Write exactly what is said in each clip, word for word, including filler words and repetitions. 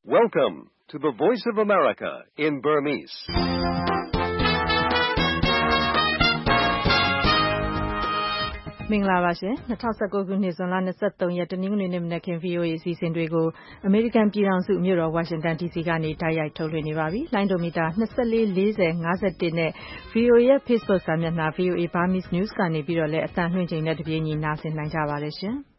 Welcome to the Voice of America in Burmese. ။မင်္ဂလာပါရှင်။၂၀၁၉ခုနှစ်ဇွန်လ၂၃ရက်တနင်္ဂနွေနေ့မနက်ခင်း ဗွီအိုအေအစီအစဉ်တွေကိုအမေရိကန်ပြည်ထောင်စုမြို့တော်ဝါရှင်တန်ဒီစီကနေတိုက်ရိုက်ထုတ်လွှင့်နေပါပြီ။လိုင်းဒိုမီတာ၂၄ ၄၀ ၅၁နဲ့ ဗွီအိုအေရဲ့ Facebook စာမျက်နှာ ဗွီအိုအေ Burmese News ကနေပြီးတော့လည်းအသံလွှင့်ချိန်နဲ့တပြေးညီနားဆင်နိုင်ကြပါတယ်ရှင်။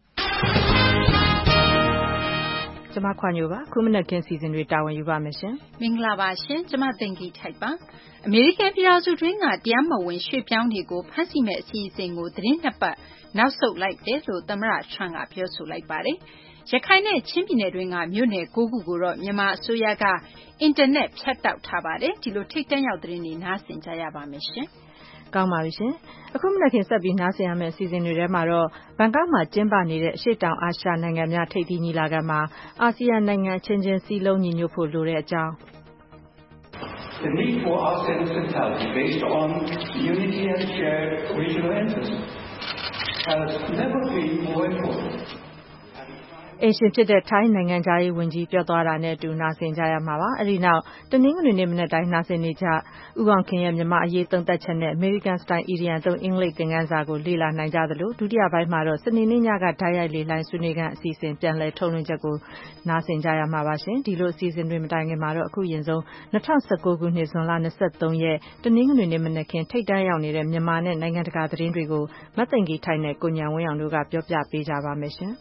ကျမခွာညိုပါခုမနက်ခင်းစီစဉ်တွေတာဝန်ယူပါမယ်ရှင်။မင်္ဂလာပါရှင်။ကျမသိင်္ဂီထိုက်ပါ။အမေရိကန်ပြည်ထောင်စုတွင်းကတရားမဝင်ရွှေ့ပြောင်းတွေကိုဖမ်းဆီးမဲ့အစီအစဉ်ကိုသတင်းနှစ်ပတ်နောက်ဆုတ်လိုက်တယ်လို့သမ္မတထရန့်ကပြောဆိုလိုက်ပါတယ်။ရခိုင်နဲ့ချင်းပြည်နယ်တွင်းကမြို့နယ်၉ခုကိုတော့မြန်မာအစိုးရကအင်တာနက်ဖြတ်တောက်ထားပါတယ်။ဒီလိုထိပ်တန်းရောက်သတင်းတွေနားဆင်ကြရပါမယ်ရှင်။ကောင်းပါပြီရှင်။အခုမနက်ခင်းဆက်ပြီးနားဆင်ရမယ့်အစီအစဉ်တွေထဲမှာတော့ဘန်ကောက်မှာကျင်းပနေတဲ့အရှေ့တောင်အာရှနိုင်ငံများထိပ်သီးညီလာခံမှာအာဆီယံနိုင်ငံချင်းချင်းစည်းလုံးညီညွတ်ဖို့လိုတဲ့အကြောင်း The need for ASEAN totality based on unity and shared regional interests has never been more important. အိမ်ရှင်ဖြစ်တဲ့ထိုင်းနိုင်ငံသားရေးဝန်ကြီးပြောသွားတာနဲ့အတူနာဆင်ကြရမှာပါ။အဲဒီနောက်တနင်္ဂနွေနေ့မနက်တိုင်းနာဆင်နေကြဦးအောင်ခင်ရဲ့မြန်မာအရေးသုံးသပ်ချက်နဲ့ American Style အီဒီယံသုံးအင်္ဂလိပ်သင်ခန်းစာကိုလေ့လာနိုင်ကြသလိုဒုတိယပိုင်းမှာတော့စနေနေ့ညကဓာတ်ရိုက်လေလိုင်းဆွေးနွေးခန်းအစီအစဉ်ပြန်လည်ထုတ်လွှင့်ချက်ကိုနာဆင်ကြရမှာပါရှင်။ဒီလိုအစီအစဉ်တွေမတိုင်ခင်မှာတော့အခုရင်ဆုံး၂၀၁၉ခုနှစ်ဇွန်လ၂၃ရက်တနင်္ဂနွေနေ့မနက်ခင်းထိပ်တန်းရောက်နေတဲ့မြန်မာနဲ့နိုင်ငံတကာသတင်းတွေကိုမသိင်္ဂီထိုက်နဲ့ကိုညံဝင်းအောင်တို့ကပြောပြပေးကြပါမယ်ရှင်။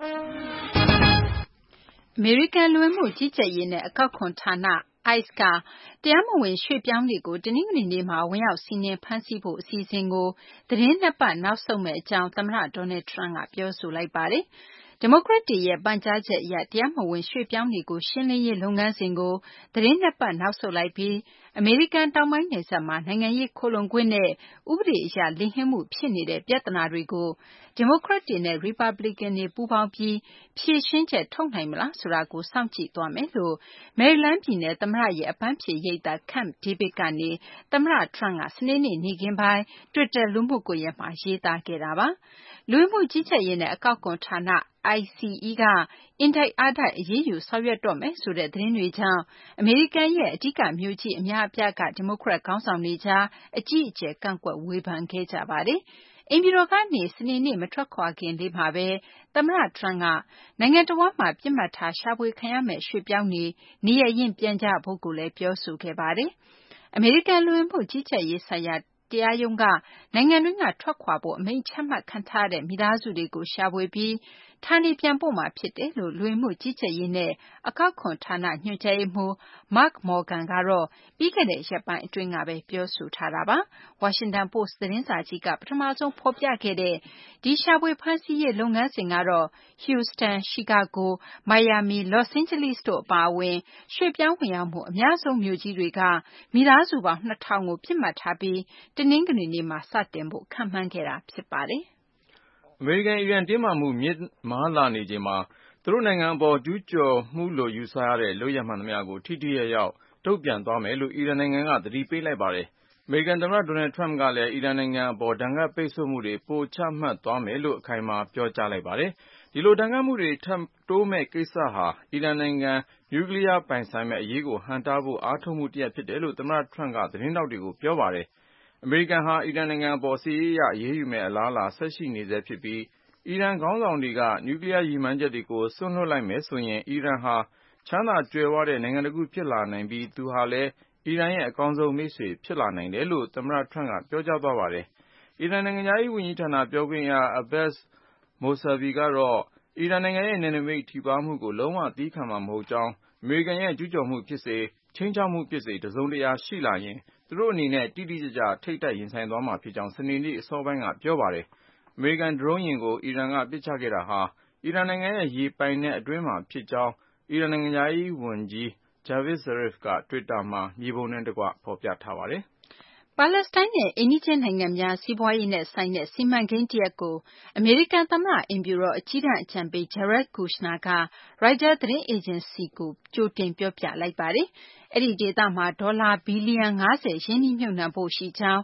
အမေရိကန်လူဝင်မှုကြီးကြပ်ရေးနဲ့အကောက်ခွန်ဌာန အိုက်စ် ကတရားမဝင်ရွှေ့ပြောင်းတွေကိုတနင်္ဂနွေနေ့မှာဝင်ရောက်စီးနင်းဖမ်းဆီးဖို့အစီအစဉ်ကိုသတင်းနှစ်ပတ်နောက်ဆုတ်မယ့်အကြောင်းသမ္မတဒေါ်နယ်ထရန့်ကပြောဆိုလိုက်ပါတယ်။ဒီမိုကရက်တွေရဲ့ပန်ကြားချက်အရတရားမဝင်ရွှေ့ပြောင်းတွေကိုရှင်းလင်းရေးလုပ်ငန်းစဉ်ကိုသတင်းနှစ်ပတ်နောက်ဆုတ်လိုက်ပြီးအမေရိကန်တောင်ပိုင်းနယ်စပ်မှာနိုင်ငံရေးခိုလှုံခွင့်နဲ့ဥပဒေအရလိမ်လည်မှုဖြစ်နေတဲ့ပြဿနာတွေကိုဒီမိုကရက်တွေနဲ့ရီပတ်ဘလစ်ကန်တွေပူးပေါင်းပြီးဖြေရှင်းချက်ထုတ်နိုင်မလားဆိုတာကိုစောင့်ကြည့်သွားမယ်လို့မယ်ရီလန်းပြည်နယ်သမ္မတရဲ့အပန်းဖြေရိပ်သာ Camp David ကနေသမ္မတထရန့်ကစနေနေ့နေ့ခင်းပိုင်း Twitter လူမှုကွန်ရက်မှာရေးသားခဲ့တာပါ။လူဝင်မှုကြီးကြပ်ရေးနဲ့အကောက်ခွန်ဌာန အိုင် စီ အီ ကအင်တိုက်အားတိုက်အရေးယူဆောင်ရွက်တော့မယ်ဆိုတဲ့သတင်းတွေကြောင့်အမေရိကန်ရဲ့အဓိကမြို့ကြီးအများအပြားကဒီမိုကရက်ခေါင်းဆောင်တွေကြားအကြီးအကျယ်ကန့်ကွက်ဝေဖန်ခဲ့ကြပါတယ်။အိမ်ပြည်တော်ကနေစနေနေ့မထွက်ခွာခင်လေးမှာပဲသမ္မတထရန့်ကနိုင်ငံတော်မှာပြစ်မှတ်ထားရှာဖွေခံရမယ့်ရွှေ့ပြောင်းတွေနေရရင်ပြန်ကြဖို့ကိုလည်းပြောဆိုခဲ့ပါတယ်။အမေရိကန်လူဝင်မှုကြီးကြပ်ရေးဆိုင်ရာတရားရုံးကနိုင်ငံတွင်းကထွက်ခွာဖို့အမိန့်ချမှတ်ခံထားတဲ့မိသားစုတွေကိုရှာဖွေပြီးဌာနေပြန်ပို့မှာဖြစ်တယ်လို့လူဝင်မှုကြီးကြပ်ရေးနဲ့အကောက်ခွန်ဌာနညွှန်ကြားရေးမှူး Mark Morgan ကတော့ပြီးခဲ့တဲ့ရက်ပိုင်းအတွင်းကပဲပြောဆိုထားတာပါ။ Washington Post သတင်းစာကြီးကပထမဆုံးဖော်ပြခဲ့တဲ့ဒီရှာဖွေဖမ်းဆီးရေးလုပ်ငန်းစဉ်ကတော့ Houston, Chicago, Miami, Los Angeles တို့အပါအဝင်ရွှေ့ပြောင်းဝင်ရောက်မှုအများဆုံးမြို့ကြီးတွေကမိသားစုပေါင်းနှစ်ထောင်ကိုပြစ်မှတ်ထားပြီးတနင်္ဂနွေနေ့မှာစတင်ဖို့ခန့်မှန်းခဲ့တာဖြစ်ပါတယ်။အမေရိကန်-အီရန်တင်းမာမှုမြင့်မားလာနေချိန်မှာသူတို့နိုင်ငံအပေါ်ကျူးကျော်မှုလို့ယူဆရတဲ့လုပ်ရပ်မှန်သမျှကိုထိထိရောက်ရောက်တုံ့ပြန်သွားမယ်လို့အီရန်နိုင်ငံကသတိပေးလိုက်ပါတယ်။အမေရိကန်သမ္မတဒေါ်နယ်ထရန့်ကလည်းအီရန်နိုင်ငံအပေါ်ဒဏ်ခတ်ပိတ်ဆို့မှုတွေပိုချမှတ်သွားမယ်လို့အခိုင်အမာပြောကြားလိုက်ပါတယ်။ဒီလိုဒဏ်ခတ်မှုတွေထပ်တိုးမယ့်ကိစ္စဟာအီရန်နိုင်ငံနျူကလ িয়ার ပိုင်ဆိုင်မယ့်အရေးကိုဟန့်တားဖို့အားထုတ်မှုတရပ်ဖြစ်တယ်လို့သမ္မတထရန့်ကသတင်းထောက်တွေကိုပြောပါတယ်။အမေရိကန်ဟာအီရန်နိုင်ငံအပေါ်စစ်ရေးအရအရေးယူမယ့်အလားအလာဆက်ရှိနေဆဲဖြစ်ပြီးအီရန်ခေါင်းဆောင်တွေကနျူကလ িয়ার ရည်မှန်းချက်တွေကိုစွန့်လွှတ်လိုက်မယ်ဆိုရင်အီရန်ဟာချမ်းသာကြွယ်ဝတဲ့နိုင်ငံတစ်ခုဖြစ်လာနိုင်ပြီးသူဟာလည်းအီရန်ရဲ့အကောင်းဆုံးမိတ်ဆွေဖြစ်လာနိုင်တယ်လို့သမ္မတထရန့်ကပြောကြားသွားပါတယ်။အီရန်နိုင်ငံခြားရေးဝန်ကြီးဌာနပြောခွင့်ရ Abbas Mousavi ကတော့အီရန်နိုင်ငံရဲ့နယ်နိမိတ်ထိပါးမှုကိုလုံးဝသည်းခံမှာမဟုတ်ကြောင်းအမေရိကန်ရဲ့ကျူးကျော်မှုဖြစ်စေခြိမ်းခြောက်မှုဖြစ်စေတစုံတရာရှိလာရင်သူတို့အနေနဲ့တိတိကျကျထိပ်တိုက်ရင်ဆိုင်သွားမှာဖြစ်ကြောင်းစနေနေ့အစောပိုင်းကပြောပါတယ်။အမေရိကန်ဒရုန်းယာဉ်ကိုအီရန်ကပစ်ချခဲ့တာဟာအီရန်နိုင်ငံရဲ့ရေပိုင်နက်အတွင်းမှာဖြစ်ကြောင်းအီရန်နိုင်ငံခြားရေးဝန်ကြီး Javad Zarif က Twitter မှာမြေပုံနဲ့တကွဖော်ပြထားပါတယ်။ပါလက်စတိုင်းနဲ့အိမ်နီးချင်းနိုင်ငံများစီးပွားရေးနဲ့ဆိုင်တဲ့စီမံကိန်းတရပ်ကိုအမေရိကန်သမ္မတအိမ်ဖြူတော်အကြီးတန်းအကြံပေး Jared Kushner က Reuters သတင်းအေဂျင်စီကိုကြိုတင်ပြောပြလိုက်ပါတယ်။အဲဒီဒေသမှာဒေါ်လာဘီလီယံ၅၀ရင်းနှီးမြှုပ်နှံဖို့ရှိကြောင်းမ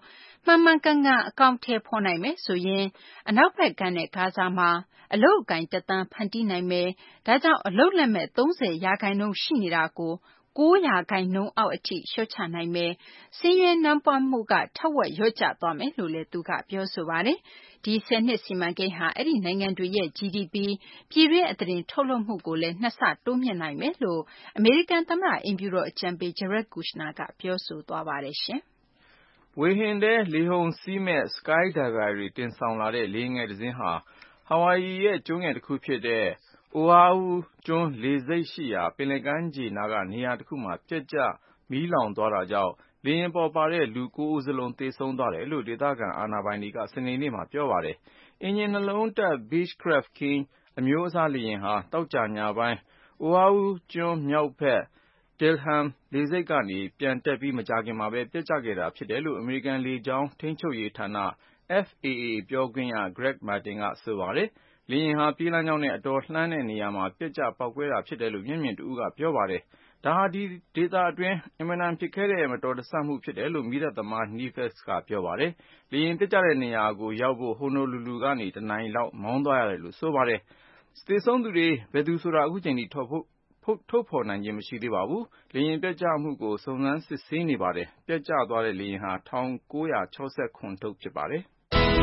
မှန်မှန်ကန်ကန်အကောင်အထည်ဖော်နိုင်မယ်ဆိုရင်အနောက်ဘက်ကမ်းနဲ့ဂါဇာမှာအလုပ်အကိုင်တသန်းဖန်တီးနိုင်မယ်။ဒါကြောင့်အလုပ်လက်မဲ့သုံးဆယ်ရာခိုင်နှုန်းရှိနေတာကိုကိုးရာခိုင်နှုန်းအောက်အထိလျှော့ချနိုင်မယ်။ဆင်းရဲနွမ်းပါးမှုကထက်ဝက်လျော့ကျသွားမယ်လို့လည်းသူကပြောဆိုပါတယ်။ဒီဆယ်နှစ်စီမံကိန်းဟာအဲ့ဒီနိုင်ငံတွေရဲ့ ဂျီ ဒီ ပီ ပြည်တွင်းအသားတင်ထုတ်လုပ်မှုကိုလည်းနှစ်ဆတိုးမြှင့်နိုင်မယ်လို့အမေရိကန်သမ္မတအိမ်ဖြူတော်အကြံပေး Jared Kushner ကပြောဆိုသွားပါတယ်ရှင်။ဝေဟင်ထဲလေဟုန်စီးမဲ့ Skydiver တွေတင်ဆောင်လာတဲ့လေယာဉ်ငယ်တစ်စင်းဟာဟာဝိုင်အီရဲ့ကျွန်းငယ်တစ်ခုဖြစ်တဲ့ Oahu ကျွန်းလေဆိပ်ရှိရာပင်လယ်ကမ်းခြေနားကနေရာတစ်ခုမှာပျက်ကျမီးလောင်သွားတာကြောင့်လေယာဉ်ပေါ်ပါတဲ့လူကိုးဦးစလုံးသေဆုံးသွားတယ်လို့ဒေသခံအာဏာပိုင်တွေကစနေနေ့မှာပြောပါတယ်။အင်ဂျင်နှလုံးတပ် Beechcraft King အမျိုးအစားလေယာဉ်ဟာသောကြာညပိုင်း Oahu ကျွန်းမြောက်ဘက် Delham လေဆိပ်ကနေပျံတက်ပြီးမကြာခင်မှာပဲပျက်ကျခဲ့တာဖြစ်တယ်လို့အမေရိကန်လေကြောင်းထိန်းချုပ်ရေးဌာန F A A ပြောခွင့်ရ Greg Martin ကဆိုပါတယ်။လေယာဉ်ဟာပြေးလမ်းကြောင်းနဲ့အတော်လှမ်းတဲ့နေရာမှာပျက်ကျပေါက်ကွဲတာဖြစ်တယ်လို့မျက်မြင်တစ်ဦးကပြောပါတယ်။ဒါဟာဒီဒေသအတွင်းအင်မတန်ဖြစ်ခဲတဲ့မတော်တဆမှုဖြစ်တယ်လို့မီးသတ်သမား Neil Phelps ကပြောပါတယ်။လေယာဉ်ပျက်ကျတဲ့နေရာကိုရောက်ဖို့ Honolulu ကနေတစ်နာရီလောက်မောင်းသွားရတယ်လို့ဆိုပါတယ်။သေဆုံးသူတွေဘယ်သူဆိုတာအခုချိန်ထိထုတ်ဖော်နိုင်ခြင်းမရှိသေးပါဘူး။လေယာဉ်ပျက်ကျမှုကိုစုံစမ်းစစ်ဆေးနေပါတယ်။ပျက်ကျသွားတဲ့လေယာဉ်ဟာ၁၉၆၇ထုတ်ဖြစ်ပါတယ်။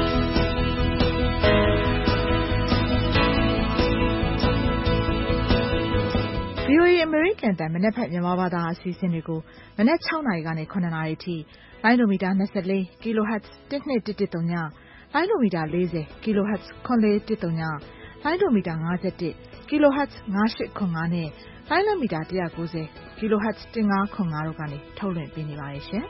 ဗွီအိုအေ အမေရိကန်အသံမနက်ဖြန်မြန်မာဘာသာအစီအစဉ်တွေကိုမနက်၆နာရီကနေ၇နာရီအထိလိုင်းဒိုမီတာ၂၄ kHz ၁၂၁၁၀ လိုင်းဒိုမီတာ၄၀ kHz ၇၄၁၀လိုင်းဒိုမီတာ၅၁ kHz ၅၈၇၅နဲ့လိုင်းဒိုမီတာ၁၉၀ kHz ၁၅၇၅တို့ကနေထုတ်လွှင့်ပေးနေပါတယ်ရှင်။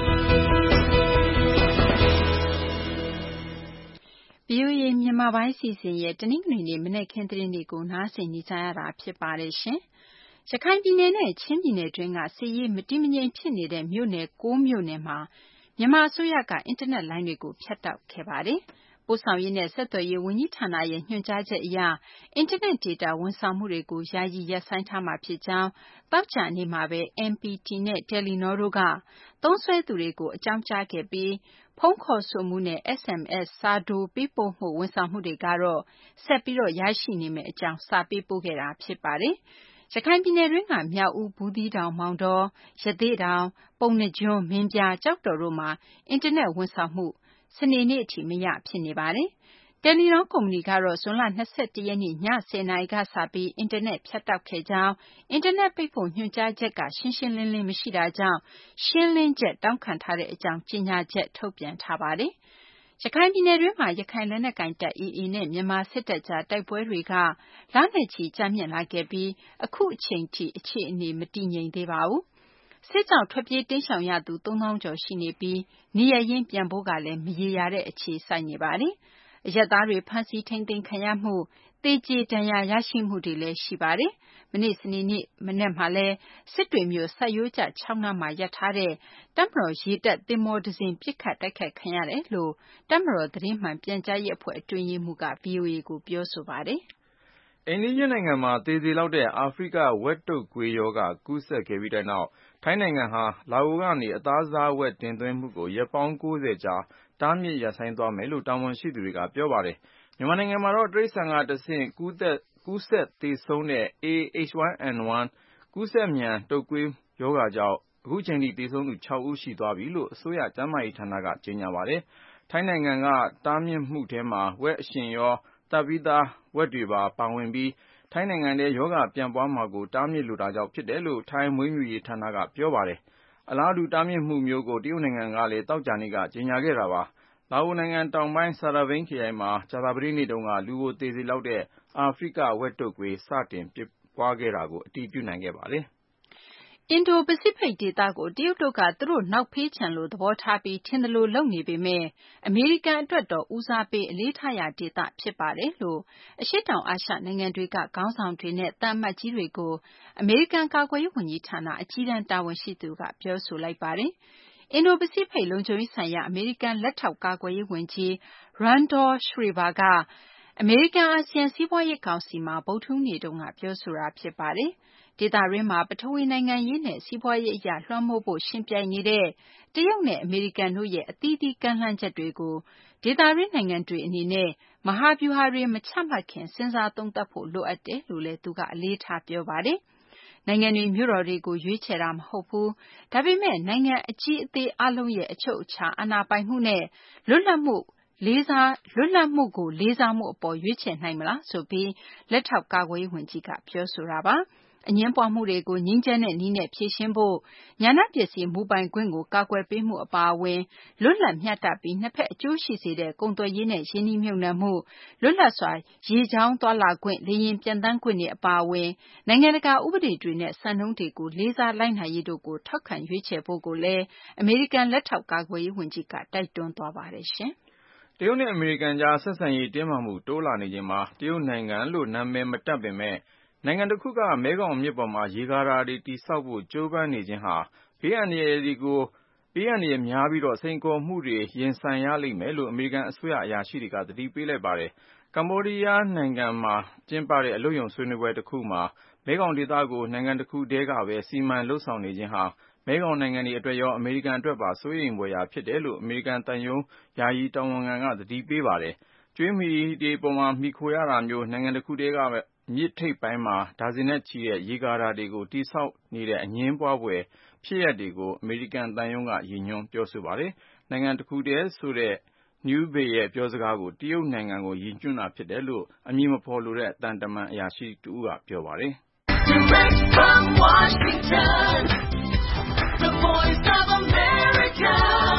ဗွီအိုအေမြန်မာပိုင်းစီစဉ်ရဲ့တနင်္ဂနွေနေ့မနက်ခင်းသတင်းတွေကိုနားဆင်နေကြရတာဖြစ်ပါတယ်ရှင်။ရခိုင်ပြည်နယ်နဲ့ချင်းပြည်နယ်တွင်းကစစ်ရေးမတည်မငြိမ်ဖြစ်နေတဲ့မြို့နယ်၉မြို့နယ်မှာမြန်မာအစိုးရကအင်တာနက်လိုင်းတွေကိုဖြတ်တောက်ခဲ့ပါတယ်။ပို့ဆောင်ရေးနဲ့ဆက်သွယ်ရေးဝန်ကြီးဌာနရဲ့ညွှန်ကြားချက်အရအင်တာနက်ဒေတာဝန်ဆောင်မှုတွေကိုယာယီရပ်ဆိုင်းထားမှာဖြစ်ကြောင်းသောကြာနေ့မှာပဲ M P T နဲ့ Telenor တို့ကသုံးစွဲသူတွေကိုအကြောင်းကြားခဲ့ပြီးဖုန်းခေါ်ဆိုမှုနဲ့ S M S စာတိုပေးပို့မှုဝန်ဆောင်မှုတွေကတော့ဆက်ပြီးရရှိနေမယ့်အကြောင်းစာပေးပို့ခဲ့တာဖြစ်ပါတယ်။ရခိုင်ပြည်နယ်တွင်းကမြောက်ဦး၊ဘူးသီးတောင်၊မောင်တော၊ရသေ့တောင်၊ပုဏ္ဏားကျွန်း၊မင်းပြား၊ကျောက်တော်တို့မှာအင်တာနက်ဝန်ဆောင်မှုစနေနေ့အထိမရဖြစ်နေပါတယ်။ Telenor ကုမ္ပဏီကတော့ဇွန်လ၂၁ရက်နေ့ည၁၀နာရီကစပြီးအင်တာနက်ဖြတ်တောက်ခဲ့ကြောင်းအင်တာနက်ပိတ်ဖို့ညွှန်ကြားချက်ကရှင်းရှင်းလင်းလင်းမရှိတာကြောင့်ရှင်းလင်းချက်တောင်းခံထားတဲ့အကြောင်းကြေညာချက်ထုတ်ပြန်ထားပါတယ်။ရခိုင်ပြည်နယ်တွင်းမှာရခိုင်လက်နက်ကိုင်တပ် A A နဲ့မြန်မာစစ်တပ်ကြားတိုက်ပွဲတွေကလနဲ့ချီကြာမြင့်လာခဲ့ပြီးအခုအချိန်ထိအခြေအနေမတည်ငြိမ်သေးပါဘူး။စစ်ကြောင့်ထွက်ပြေးတိမ်းရှောင်ရသူသုံးသောင်းကျော်ရှိနေပြီးနေရပ်ရင်းပြန်ဖို့ကလည်းမရေရာတဲ့အခြေစိုက်နေပါတယ်။အရပ်သားတွေဖမ်းဆီးထိန်းသိမ်းခံရမှုသေကြေဒဏ်ရာရရှိမှုတွေလည်းရှိပါတယ်။မနေ့စနေနေ့မနက်မှာလည်းစစ်တွေမြို့စိုက်ရိုးကျချောင်းနားမှာရပ်ထားတဲ့တပ်မတော်ရေတပ်သင်္ဘောတစ်စင်းပစ်ခတ်တိုက်ခိုက်ခံရတယ်လို့တပ်မတော်သတင်းမှန်ပြန်ကြားရေးအဖွဲ့အတွင်းရေးမှူးက ဗွီအိုအေကိုပြောဆိုပါတယ်။အိမ်နီးချင်းနိုင်ငံမှာသေစေလောက်တဲ့အာဖရိကဝက်တုတ်ကွေးရောဂါကူးစက်ခဲ့ပြီးတဲ့နောက်ထိုင်းနိုင်ငံဟာလာအိုကနေအသားစားဝက်တင်သွင်းမှုကိုရက်ပေါင်း၉၀ကြာတားမြစ်ရပ်ဆိုင်းသွားမယ်လို့တာဝန်ရှိသူတွေကပြောပါတယ်။မြန်မာနိုင်ငံမှာတော့တိရစ္ဆာန်ကတဆင့်ကူးစက်သေဆုံးတဲ့ A H one N one ကူးစက်မြန်တုတ်ကွေးရောဂါကြောင့်အခုချိန်ထိသေဆုံးသူ၆ဦးရှိသွားပြီလို့အစိုးရကျန်းမာရေးဌာနကကြေညာပါတယ်။ထိုင်းနိုင်ငံကတားမြစ်မှုထဲမှာဝက်အရှင်ရောသတ်ပြီးသားဝက်တွေပါပါဝင်ပြီးထိုင်းနိုင်ငံထဲရောဂါပြန့်ပွားမှာကိုတားမြစ်လိုတာကြောင့်ဖြစ်တယ်လို့ထိုင်းမွေးမြူရေးဌာနကပြောပါတယ်။အလားတူတားမြစ်မှုမျိုးကိုတရုတ်နိုင်ငံကလည်းသောကြာနေ့ကကြေညာခဲ့တာပါ။လာအိုနိုင်ငံတောင်ပိုင်း Saravane ခရိုင်မှာကြာသပတေးနေ့တုန်းကလူကိုသေစေလောက်တဲ့အာဖရိကဝက်တုတ်ကွေးစတင်ဖြစ်ပွားခဲ့တာကိုအတည်ပြုနိုင်ခဲ့ပါတယ်။အင်ဒိုပစိဖိတ်ဒေသကိုတရုတ်တို့ကသူတို့နောက်ဖေးခြံလိုသဘောထားပြီးထင်သလိုလုပ်နေပေမဲ့အမေရိကန်အတွက်တော့ဦးစားပေးအလေးထားရာဒေသဖြစ်ပါတယ်လို့အရှေ့တောင်အာရှနိုင်ငံတွေကခေါင်းဆောင်တွေနဲ့သံအမတ်ကြီးတွေကိုအမေရိကန်ကာကွယ်ရေးဝန်ကြီးဌာနအကြီးတန်းတာဝန်ရှိသူကပြောဆိုလိုက်ပါတယ်။အင်ဒိုပစိဖိတ်လုံခြုံရေးဆိုင်ရာအမေရိကန်လက်ထောက်ကာကွယ်ရေးဝန်ကြီး Randolph Schreiber ကအမေရိကန်အာဆီယံစီးပွားရေးကောင်စီမှာဗုဒ္ဓဟူးနေ့တုန်းကပြောဆိုတာဖြစ်ပါတယ်။ဒေသတွင်းမှာပထဝီနိုင်ငံရေးနဲ့စီးပွားရေးအရလွှမ်းမိုးဖို့ရှင်ပြိုင်နေတဲ့တရုတ်နဲ့အမေရိကန်တို့ရဲ့အသီးသီးကမ်းလှမ်းချက်တွေကိုဒေသတွင်းနိုင်ငံတွေအနေနဲ့မဟာဗျူဟာတွေမချမှတ်ခင်စဉ်းစားသုံးသပ်ဖို့လိုအပ်တယ်လို့လည်းသူကအလေးထားပြောပါတယ်။နိုင်ငံတွေမြို့တော်တွေကိုရွေးချယ်တာမဟုတ်ဘူး။ဒါပေမဲ့နိုင်ငံအကြီးအသေးအလုံးရဲ့အချုပ်အခြာအာဏာပိုင်မှုနဲ့လွတ်လပ်မှုလေးစားလွတ်လပ်မှုကိုလေးစားမှုအပေါ်ရွေးချယ်နိုင်မလားဆိုပြီးလက်ထောက်ကာကွယ်ရေးဝန်ကြီးကပြောဆိုတာပါ။အငင်းပွားမှုတွေကိုငြိမ်းချမ်းတဲ့နည်းနဲ့ဖြေရှင်းဖို့ဉာဏပစ္စည်းမူပိုင်ခွင့်ကိုကာကွယ်ပေးမှုအပါအဝင်လွတ်လပ်မျှတပြီးနှစ်ဖက်အကျိုးရှိစေတဲ့ကုန်သွယ်ရေးနဲ့ရင်းနှီးမြှုပ်နှံမှုလွတ်လပ်စွာရေကြောင်းသွားလာခွင့်လေယာဉ်ပျံသန်းခွင့်တွေအပါအဝင်နိုင်ငံတကာဥပဒေတွေနဲ့စံနှုန်းတွေကိုလေးစားလိုက်နာရေးတို့ကိုထောက်ခံရွေးချယ်ဖို့ကိုလည်းအမေရိကန်လက်ထောက်ကာကွယ်ရေးဝန်ကြီးကတိုက်တွန်းသွားပါတယ်ရှင်။တရုတ်နဲ့အမေရိကန်ကြားဆက်ဆံရေးတင်းမာမှုတိုးလာနေချိန်မှာတရုတ်နိုင်ငံလို့နာမည်မတပ်ပေမဲ့နိုင်ငံတစ်ခုကမဲခေါင်မြစ်ပေါ်မှာရေကာတာတွေတည်ဆောက်ဖို့ကြိုးပမ်းနေခြင်းဟာဘေးအန္တရာယ်တွေကိုဘေးအန္တရာယ်များပြီးတော့စိန်ခေါ်မှုတွေရင်ဆိုင်ရလိမ့်မယ်လို့အမေရိကန်အစိုးရအရာရှိတွေကသတိပေးလိုက်ပါတယ်။ကမ္ဘောဒီးယားနိုင်ငံမှာကျင်းပတဲ့အလုပ်ရုံဆွေးနွေးပွဲတစ်ခုမှာမဲခေါင်ဒေသကိုနိုင်ငံတစ်ခုတည်းကပဲစီမံလုပ်ဆောင်နေခြင်းဟာမဲခေါင်နိုင်ငံတွေအတွက်ရောအမေရိကန်အတွက်ပါစိုးရိမ်ဖွယ်ရာဖြစ်တယ်လို့အမေရိကန်တန်ယုံယာယီတာဝန်ခံကသတိပေးပါတယ်။ကျွေးမီတွေပေါ်မှာမိခိုရတာမျိုးနိုင်ငံတစ်ခုတည်းကပဲမြစ်ထိပ်ပိုင်းမှာဒါဇင်နဲ့ချီတဲ့ရေကာတာတွေကိုတိဆောက်နေတဲ့အငင်းပွားဖွယ်ဖြစ်ရပ်တွေကိုအမေရိကန်တန်ယုံကရည်ညွှန်းပြောဆိုပါတယ်။နိုင်ငံတစ်ခုတည်းဆိုတဲ့ New Bay ရဲ့ပြောစကားကိုတရုတ်နိုင်ငံကိုရည်ညွှန်းတာဖြစ်တယ်လို့အမည်မဖော်လိုတဲ့သံတမန်အရာရှိတဦးကပြောပါတယ်။ Direct from Washington, the voice of America,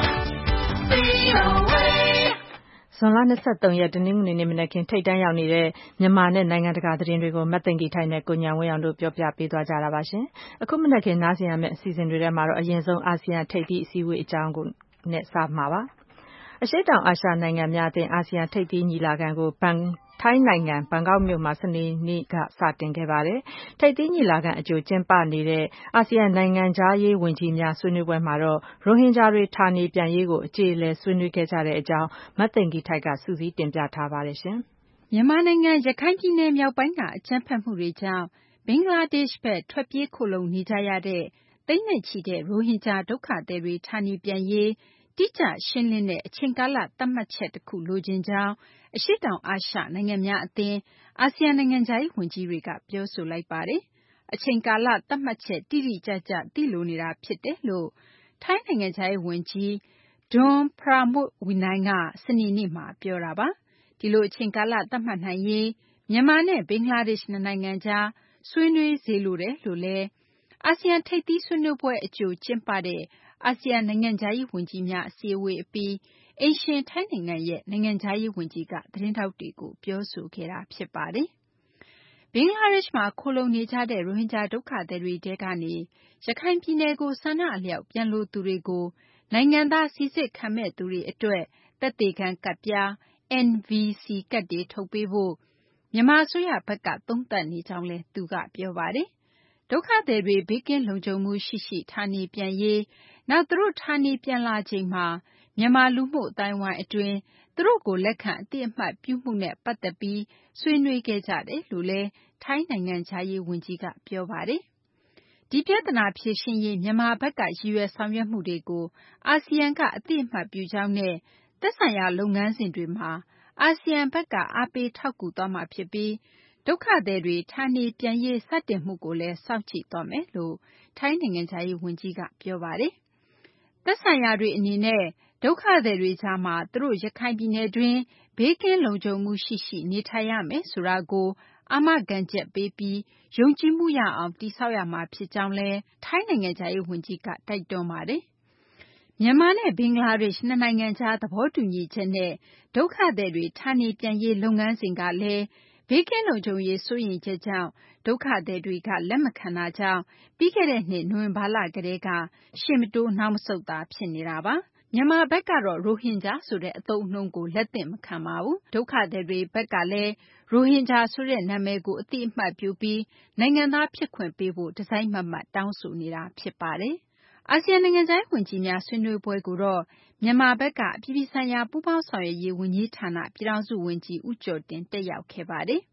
V O A ဇွန်လ၂၃ရက်တနင်္ဂနွေနေ့မနက်ခင်းထိပ်တန်းရောက်နေတဲ့မြန်မာနဲ့နိုင်ငံတကာသတင်းတွေကိုမသိင်္ဂီထိုက်နဲ့ကိုဉာဏ်ဝင်းအောင်တို့ပြောပြပေးသွားကြတာပါရှင်။အခုမနက်ခင်းနားဆင်ရမယ့်အစီအစဉ်တွေထဲမှာတော့အရင်ဆုံးအာဆီယံထိပ်သီးအစည်းအဝေးအကြောင်းကိုနဲ့စမှာပါ။အရှေ့တောင်အာရှနိုင်ငံများအသင်းအာဆီယံထိပ်သီးညီလာခံကိုဘန်ထိုင်းနိုင်ငံဘန်ကောက်မြို့မှာစနေနေ့ကစတင်ခဲ့ပါတယ်။ထိပ်သီးညီလာခံအကြိုကျင်းပနေတဲ့အာဆီယံနိုင်ငံခြားရေးဝန်ကြီးများဆွေးနွေးပွဲမှာတော့ရိုဟင်ဂျာတွေဌာနေပြန်ရေးကိုအကြေအလည်ဆွေးနွေးခဲ့ကြတဲ့အကြောင်းမသိင်္ဂီထိုက်ကစုစည်းတင်ပြထားပါတယ်ရှင်။မြန်မာနိုင်ငံရခိုင်ပြည်နယ်မြောက်ပိုင်းကအကြမ်းဖက်မှုတွေကြောင့်ဘင်္ဂလားဒေ့ရှ်ဘက်ထွက်ပြေးခိုလုံနေကြရတဲ့သိန်းနဲ့ချီတဲ့ရိုဟင်ဂျာဒုက္ခသည်တွေဌာနေပြန်ရေးတိကျရှင်းလင်းတဲ့အချိန်ကာလသတ်မှတ်ချက်တစ်ခုလိုချင်ကြောင်းအရှေ့တောင်အာရှနိုင်ငံများအသင်းအာဆီယံနိုင်ငံခြားရေးဝန်ကြီးတွေကပြောဆိုလိုက်ပါတယ်။အချိန်ကာလသတ်မှတ်ချက်တိတိကျကျသိလိုနေတာဖြစ်တယ်လို့ထိုင်းနိုင်ငံခြားရေးဝန်ကြီး Don Pramudwinai ကစနေနေ့မှာပြောတာပါ။ဒီလိုအချိန်ကာလသတ်မှတ်နိုင်ရေးမြန်မာနဲ့ဘင်္ဂလားဒေ့ရှ်နှစ်နိုင်ငံကြားဆွေးနွေးစေလိုတယ်လို့လည်းအာဆီယံထိပ်သီးဆွေးနွေးပွဲအကြိုကျင်းပတဲ့အာဆီယံနိုင်ငံခြားရေးဝန်ကြီးများအစည်းအဝေးအပြီးအိမ်ရှင်ထိုင်းနိုင်ငံရဲ့နိုင်ငံခြားရေးဝန်ကြီးကသတင်းထောက်တွေကိုပြောဆိုခဲ့တာဖြစ်ပါတယ်။ဘင်္ဂလားဒေ့ရှ်မှာခိုလုံနေကြတဲ့ရိုဟင်ဂျာဒုက္ခသည်တွေထဲကနေရခိုင်ပြည်နယ်ကိုဆန္ဒအလျောက်ပြန်လိုသူတွေကိုနိုင်ငံသားစိစစ်ခံမဲ့သူတွေအတွက်သက်သေခံကဒ်ပြား N V C ကဒ်တွေထုတ်ပေးဖို့မြန်မာအစိုးရဘက်ကသုံးသပ်နေကြောင်းလည်းသူကပြောပါတယ်။ဒုက္ခသည်တွေဘေးကင်းလုံခြုံမှုရှိရှိဌာနေပြန်ရေးနောက်သူတို့ဌာနေပြန်လာချိန်မှာမြန်မာလူမှုအသိုင်းအဝိုင်းအတွင်းသူတို့ကိုလက်ခံအသိအမှတ်ပြုမှုနဲ့ပတ်သက်ပြီးဆွေးနွေးခဲ့ကြတယ်လို့လည်းထိုင်းနိုင်ငံခြားရေးဝန်ကြီးကပြောပါတယ်။ဒီပြဿနာဖြေရှင်းရေးမြန်မာဘက်ကရည်ရွယ်ဆောင်ရွက်မှုတွေကိုအာဆီယံကအသိအမှတ်ပြုကြောင်းနဲ့သက်ဆိုင်ရာလုပ်ငန်းစဉ်တွေမှာအာဆီယံဘက်ကအားပေးထောက်ကူသွားမှာဖြစ်ပြီးဒုက္ခသည်တွေဌာနေပြန်ရေးစတင်မှုကိုလည်းစောင့်ကြည့်သွားမယ်လို့ထိုင်းနိုင်ငံခြားရေးဝန်ကြီးကပြောပါတယ်။သက်ဆိုင်ရာတွေအနေနဲ့ဒုက္ခသည်တွေကြားမှာသူတို့ရခိုင်ပြည်နယ်တွင်းဘေးကင်းလုံခြုံမှုရှိရှိနေထိုင်ရမယ်ဆိုတာကိုအာမခံချက်ပေးပြီးယုံကြည်မှုရအောင်တည်ဆောက်ရမှာဖြစ်ကြောင်းလည်းထိုင်းနိုင်ငံခြားရေးဝန်ကြီးကတိုက်တွန်းပါတယ်။မြန်မာနဲ့ဘင်္ဂလားဒေ့ရှ်နှစ်နိုင်ငံကြားသဘောတူညီချက်နဲ့ဒုက္ခသည်တွေဌာနေပြန်ရေးလုပ်ငန်းစဉ်ကလည်းဘေးကင်းလုံခြုံရေးစိုးရိမ်ချက်ကြောင့်ဒုက္ခသည်တွေကလက်မခံတာကြောင့်ပြီးခဲ့တဲ့နှစ်နိုဝင်ဘာလကတည်းကရှေ့မတိုးနောက်မဆုတ်သာဖြစ်နေတာပါ။မြန်မာဘက်ကတော့ရိုဟင်ဂျာဆိုတဲ့အသုံးအနှုန်းကိုလက်သင့်မခံပါဘူး။ဒုက္ခသည်တွေဘက်ကလည်းရိုဟင်ဂျာဆိုတဲ့နာမည်ကိုအသိအမှတ်ပြုပြီးနိုင်ငံသားဖြစ်ခွင့်ပေးဖို့တစိုက်မတ်မတ်တောင်းဆိုနေတာဖြစ်ပါတယ်။အာဆီယံနိုင်ငံခြားရေးဝန်ကြီးများဆွေးနွေးပွဲကိုတော့မြန်မာဘက်ကအပြည်ပြည်ဆိုင်ရာပူးပေါင်းဆောင်ရွက်ရေးဝန်ကြီးဌာနပြည်ထောင်စုဝန်ကြီးဦးကျော်တင်တက်ရောက်ခဲ့ပါတယ်။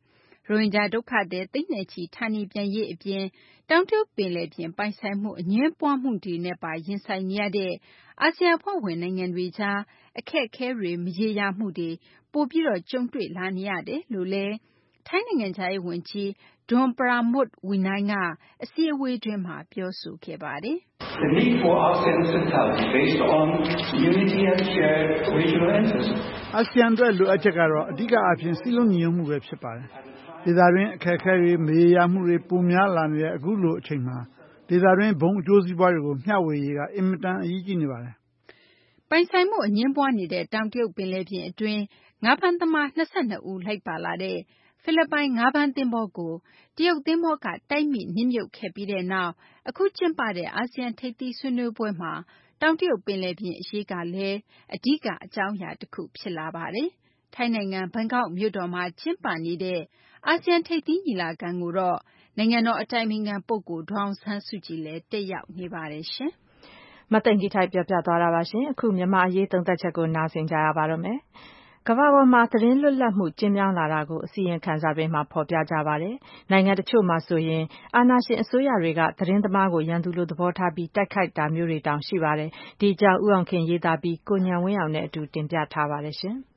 ရိုဟင်ဂျာဒုက္ခသည်သိန်းနဲ့ချီဌာနေပြန်ရေးအပြင်တောင်တရုတ်ပင်လယ်ပြင်ပိုင်ဆိုင်မှုအငြင်းပွားမှုတွေနဲ့ပါရင်ဆိုင်နေရတဲ့အာဆီယံအဖွဲ့ဝင်နိုင်ငံတွေကြားအခက်အခဲတွေမရေရာမှုတွေပိုပြီးတော့ကြုံတွေ့လာနေရတယ်လို့လည်းထိုင်းနိုင်ငံခြားရေးဝန်ကြီးဒွန်ပရာမွတ်ဝီနိုင်းကအစည်းအဝေးတွင်မှာပြောဆိုခဲ့ပါတယ်။ The need for ASEAN centrality based on unity and shared regional interests. အာဆီယံအတွက်လိုအပ်ချက်ကတော့အဓိကအားဖြင့်စည်းလုံးညီညွတ်မှုပဲဖြစ်ပါတယ်။ဒေသတွင်းအခက်အခဲတွေမရေရာမှုတွေပိုများလာနေတဲ့အခုလိုအချိန်မှာဒေသတွင်းဘုံအကျိုးစီးပွားတွေကိုမျှဝေရေးကအင်မတန်အရေးကြီးနေပါတယ်။ပိုင်ဆိုင်မှုအငြင်းပွားနေတဲ့တောင်တရုတ်ပင်လယ်ပြင်အတွင်းငါးဖမ်းသမား၂၂ဦးလိုက်ပါလာတဲ့ဖိလစ်ပိုင်ငါးဖမ်းသင်္ဘောကိုတရုတ်သင်္ဘောကတိုက်မိနစ်မြုပ်ခဲ့ပြီးတဲ့နောက်အခုကျင်းပတဲ့အာဆီယံထိပ်သီးဆွေးနွေးပွဲမှာတောင်တရုတ်ပင်လယ်ပြင်အရေးကလည်းအဓိကအကြောင်းအရာတစ်ခုဖြစ်လာပါတယ်။ထိုင်းနိုင်ငံဘန်ကောက်မြို့တော်မှာကျင်းပနေတဲ့အာဆီယံထိပ်သီးညီလာခံကိုတော့နိုင်ငံတော်အတိုင်ပင်ခံပုဂ္ဂိုလ်ဒေါ်အောင်ဆန်းစုကြည်လည်းတက်ရောက်နေပါတယ်ရှင်။မသိင်္ဂီထိုက်ပြောပြသွားတာပါရှင်။အခုမြန်မာအရေးသုံးသပ်ချက်ကိုနားဆင်ကြရပါတော့မယ်။ကမ္ဘာပေါ်မှာသတင်းလွတ်လပ်မှုကျဉ်းမြောင်းလာတာကိုအစီရင်ခံစာတွေမှာဖော်ပြကြပါတယ်။နိုင်ငံတချို့မှာဆိုရင်အာဏာရှင်အစိုးရတွေကသတင်းသမားကိုရန်သူလိုသဘောထားပြီးတိုက်ခိုက်တာမျိုးတွေတောင်ရှိပါတယ်။ဒီအကြောင်းဦးအောင်ခင်ရေးသားပြီးကိုဉာဏ်ဝင်းအောင်နဲ့အတူတင်ပြထားပါတယ်ရှင်။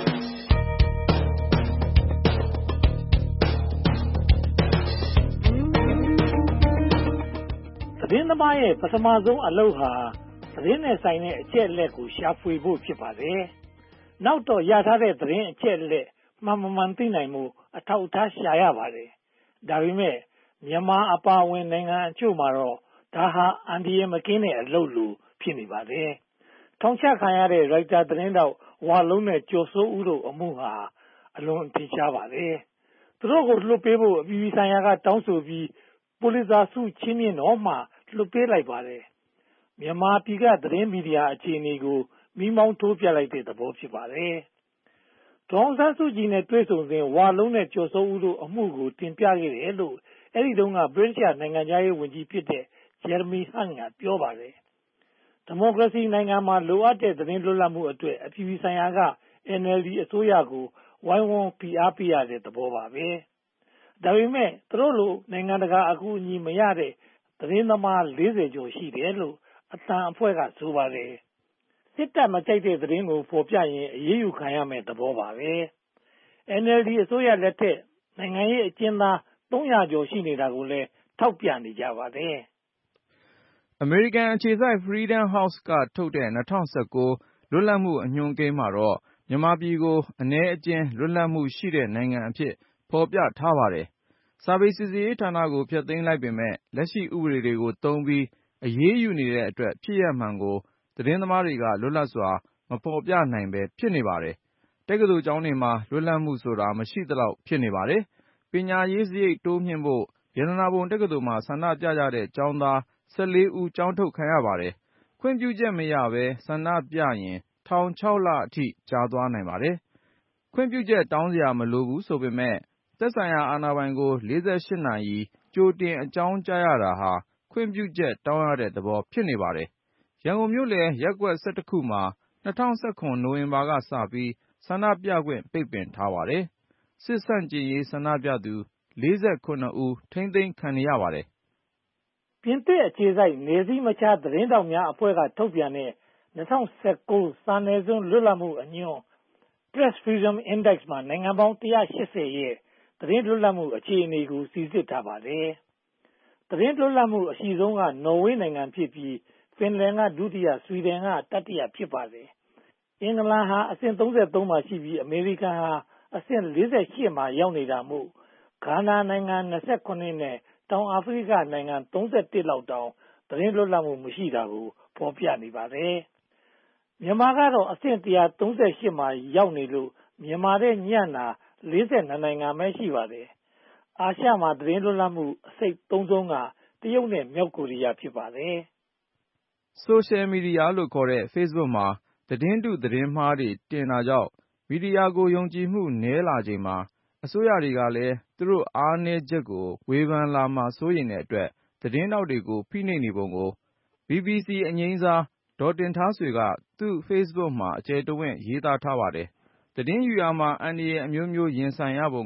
သတင်းသမားရဲ့ပထမဆုံးအလုပ်ဟာသတင်းနဲ့ဆိုင်တဲ့အချက်အလက်ကိုရှာဖွေဖို့ဖြစ်ပါတယ်။နောက်တော့ရထားတဲ့သတင်းအချက်အလက်မှန်မှန်သိနိုင်မှုအထောက်အထားရှာရပါတယ်။ဒါပေမဲ့မြန်မာအပါအဝင်နိုင်ငံအချို့မှာတော့ဒါဟာအန္တရာယ်မကင်းတဲ့အလုပ်လိုဖြစ်နေပါတယ်။ထောင်ချခံရတဲ့ရိုက်တာသတင်းတောက်ဝါလုံးနဲ့ကျော်စိုးဦးတို့အမှုဟာအလွန်ထင်ရှားပါတယ်။သူတို့ကိုလွှတ်ပေးဖို့အပြည်ပြည်ဆိုင်ရာကတောင်းဆိုပြီးပူလစ်ဇာဆုချင်းမြင့်တော့မှလွှတ်ပေးလိုက်ပါတယ်။မြန်မာပြည်ကသတင်းမီဒီယာအခြေအနေကိုမီးမောင်းထိုးပြလိုက်တဲ့သဘောဖြစ်ပါတယ်။ဒေါ်အောင်ဆန်းစုကြည်နဲ့တွေ့ဆုံစဉ်ဝါလုံးနဲ့ကျော်စိုးဦးတို့အမှုကိုတင်ပြခဲ့တယ်လို့အဲဒီတုန်းကဗြိတိန်နိုင်ငံသားရေးဝန်ကြီးဖြစ်တဲ့ဂျယ်ရမီဟန့်ကပြောပါတယ်။ဒီမိုကရေစီနိုင်ငံမှာလိုအပ်တဲ့သတင်းလွတ်လပ်မှုအတွက်အပြည်ပြည်ဆိုင်ရာက အန် အယ်လ် ဒီ အစိုးရကိုဝိုင်းဝန်းဖိအားပေးရတဲ့သဘောပါပဲ။ဒါပေမဲ့သူတို့လိုနိုင်ငံတကာအကူအညီမရတဲ့သတင်းသမားလေးဆယ်ကျော်ရှိတယ်လို့အသံအဖွဲ့ကဆိုပါတယ်။စစ်တပ်မကြိုက်တဲ့သတင်းကိုဖော်ပြရင်အရေးယူခံရမယ့်သဘောပါပဲ။ အန် အယ်လ် ဒီ အစိုးရလက်ထက်နိုင်ငံရေးအကျဉ်းသားသုံးရာကျော်ရှိနေတာကိုလည်းထောက်ပြနေကြပါတယ်။အမေရိကန်အခြေစိုက် Freedom House ကထုတ်တဲ့၂၀၁၉လွတ်လပ်မှုအညွှန်းကိန်းမှာတော့မြန်မာပြည်ကိုအနည်းအကျဉ်းလွတ်လပ်မှုရှိတဲ့နိုင်ငံအဖြစ်ဖော်ပြထားပါတယ်။စာပေစီစစ်ရေးဌာနကိုဖျက်သိမ်းလိုက်ပေမဲ့လက်ရှိဥပဒေတွေကိုသုံးပြီးအရေးယူနေတဲ့အတွက်ဖြစ်ရပ်မှန်ကိုသတင်းသမားတွေကလွတ်လပ်စွာမဖော်ပြနိုင်ပဲဖြစ်နေပါတယ်။တက္ကသိုလ်ကျောင်းတွေမှာလွတ်လပ်မှုဆိုတာမရှိသလောက်ဖြစ်နေပါတယ်။ပညာရေးစရိတ်တိုးမြှင့်ဖို့ရတနာပုံတက္ကသိုလ်မှာဆန္ဒပြကြတဲ့ကျောင်းသား၁၄ဦးကျောင်းထုတ်ခံရပါတယ်။ခွင့်ပြုချက်မရဘဲဆန္ဒပြရင်ထောင်၆လအထိကြာသွားနိုင်ပါတယ်။ခွင့်ပြုချက်တောင်းစရာမလိုဘူးဆိုပေမဲ့သက်ဆိုင်ရာအာဏာပိုင်ကိုလေးဆယ့်ရှစ်နာရီကြိုတင်အကြောင်းကြားရတာဟာခွင့်ပြုချက်တောင်းရတဲ့သဘောဖြစ်နေပါတယ်။ရန်ကုန်မြို့လယ်ရပ်ကွက်၁၁ခုမှာ၂၀၁၇နိုဝင်ဘာကစပြီးဆန္ဒပြခွင့်ပိတ်ပင်ထားပါတယ်။စစ်ဆန့်ကျင်ရေးဆန္ဒပြသူလေးဆယ့်ခုနစ်ဦးထိန်းသိမ်းခံနေရပါတယ်။ပြင်သစ်အခြေစိုက်နယ်စည်းမခြားသတင်းတောက်များအဖွဲ့ကထုတ်ပြန်တဲ့၂၀၁၉စာနယ်ဇင်းလွတ်လပ်မှုအညွှန်း Press Freedom Index မှာနိုင်ငံပေါင်း၁၈၀ရဲ့သတင်းလွတ်လပ်မှုအခြေအနေကိုစီစစ်ထားပါတယ်။သတင်းလွတ်လပ်မှုအရှိဆုံးကနော်ဝေးနိုင်ငံဖြစ်ပြီးဖင်လန်ကဒုတိယဆွီဒင်ကတတိယဖြစ်ပါတယ်။အင်္ဂလန်ဟာအဆင့်၃၃မှာရှိပြီးအမေရိကန်ဟာအဆင့်၄၈မှာရောက်နေတာမို့ဂါနာနိုင်ငံ၂၇နဲ့တောင်အာဖရိကနိုင်ငံ၃၁လောက်တောင်သတင်းလွတ်လပ်မှုမရှိတာကိုဖော်ပြနေပါတယ်။မြန်မာကတော့အဆင့်၁၃၈မှာရောက်နေလို့မြန်မာတဲ့ညံ့တာ၄၂နိုင်ငံပဲရှိပါတယ်။အာရှမှာသတင်းလွတ်လပ်မှုအစိတ်သုံးဆုံးကတရုတ်နဲ့မြောက်ကိုရီးယားဖြစ်ပါတယ်။ Social Media လို့ခေါ်တဲ့ Facebook မှာသတင်းတုသတင်းမှားတွေတင်တာကြောင့်မီဒီယာကိုယုံကြည်မှုနည်းလာချိန်မှာအစိုးရတွေကလည်းသူတို့အားနည်းချက်ကိုဝေဖန်လာမှာစိုးရိမ်တဲ့အတွက်သတင်းထောက်တွေကိုဖိနှိပ်နေပုံကို ဘီဘီစီ အငြိမ်းစားဒေါ်တင်ထားဆွေကသူ့ Facebook မှာအကျယ်တဝင့်ရေးသားထားပါတယ်။သတင်းယူရာမှာအန္တရာယ်အမျိုးမျိုးရင်ဆိုင်ရပုံကို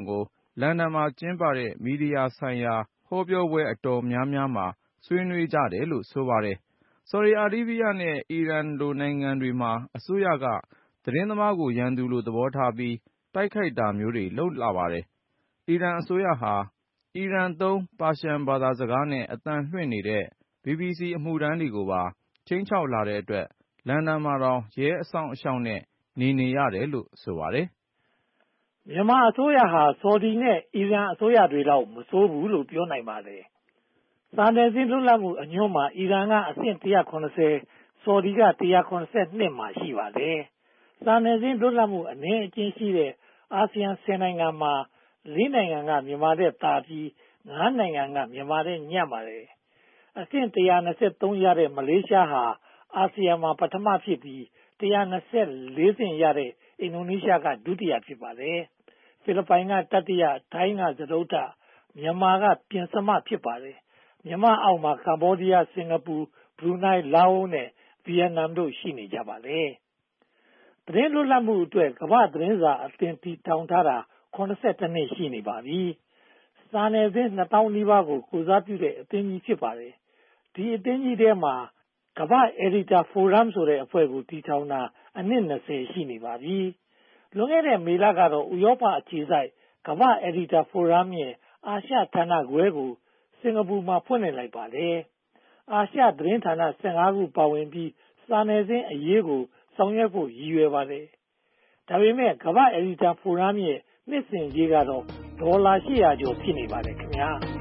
လန်ဒန်မှာကျင်းပတဲ့မီဒီယာဆိုင်ရာဟောပြောပွဲအတော်များများမှာဆွေးနွေးကြတယ်လို့ဆိုပါတယ်။ ဆော်ဒီအာရေးဗျနဲ့အီရန်လိုနိုင်ငံတွေမှာအစိုးရကသတင်းသမားကိုရန်သူလိုသဘောထားပြီးတိုက်ခိုက်တာမျိုးတွေလုပ်လာပါတယ်။ အီရန်အစိုးရဟာအီရန်သုံးပါရှန်ဘာသာစကားနဲ့အသံလွှင့်နေတဲ့ ဘီဘီစီ အမှုထမ်းတွေကိုပါခြိမ်းခြောက်လာတဲ့အတွက်လန်ဒန်မှာတောင်ရဲအစောင့်အရှောက်နဲ့နေနေရတယ်လို့ဆိုပါတယ်။မြန်မာအစိုးရဟာဆော်ဒီနဲ့အီရန်အစိုးရတွေလောက်မဆိုးဘူးလို့ပြောနိုင်ပါတယ်။စာနယ်ဇင်းလွတ်လပ်မှုအညွှန်းမှာအီရန်ကအဆင့်one hundred seventyဆော်ဒီကone hundred seventy-twoမှာရှိပါတယ်။စာနယ်ဇင်းလွတ်လပ်မှုအနည်းအကျဉ်းရှိတဲ့အာဆီယံtenနိုင်ငံမှာfourနိုင်ငံကမြန်မာထက်သာပြီးfiveနိုင်ငံကမြန်မာထက်ညံ့ပါတယ်။အဆင့်one hundred twenty-threeရတဲ့မလေးရှားဟာအာဆီယံမှာပထမဖြစ်ပြီးone hundred twenty-fourဆင့်ရတဲ့အင်ဒိုနီးရှားကဒုတိယဖြစ်ပါတယ်။ဖိလစ်ပိုင်ကတတိယ၊ထိုင်းကစတုတ္ထ၊မြန်မာကပဉ္စမဖြစ်ပါတယ်။မြန်မာအောက်မှာကမ္ဘောဒီးယား၊စင်္ကာပူ၊ဘရူနိုင်း၊လာအိုနဲ့ဗီယက်နမ်တို့ရှိနေကြပါတယ်။သတင်းလွတ်လပ်မှုအတွက်ကမ္ဘာ့သတင်းစာအသင်းတည်ထောင်ထားတာseventy-oneနှစ်ရှိနေပါပြီ။စာနယ်ဇင်းtwo thousandနီးပါးကိုကိုယ်စားပြုတဲ့အသင်းကြီးဖြစ်ပါတယ်။ဒီအသင်းကြီးထဲမှာကမ္ဘာ့ Editor Forum ဆိုတဲ့အဖွဲ့ကိုတည်ထောင်တာအနှစ်twentyရှိနေပါပြီ။လွန်ခဲ့တဲ့မေလကတော့ဥရောပအခြေစိုက်ကမ္ဘာ့ Editor Forum ရဲ့အာရှဌာနခွဲကိုစင်္ကာပူမှာဖွင့်လှစ်လိုက်ပါတယ်။အာရှသတင်းဌာနfifteenခုပါဝင်ပြီးစာနယ်ဇင်းအရေးကိုဆောင်ရွက်ဖို့ရည်ရွယ်ပါတယ်။ဒါပေမဲ့ကမ္ဘာ့ Editor Forum ရဲ့နှစ်စဉ်ကြေးကတော့ဒေါ်လာeight hundredကျော်ဖြစ်နေပါတယ်ခင်ဗျာ။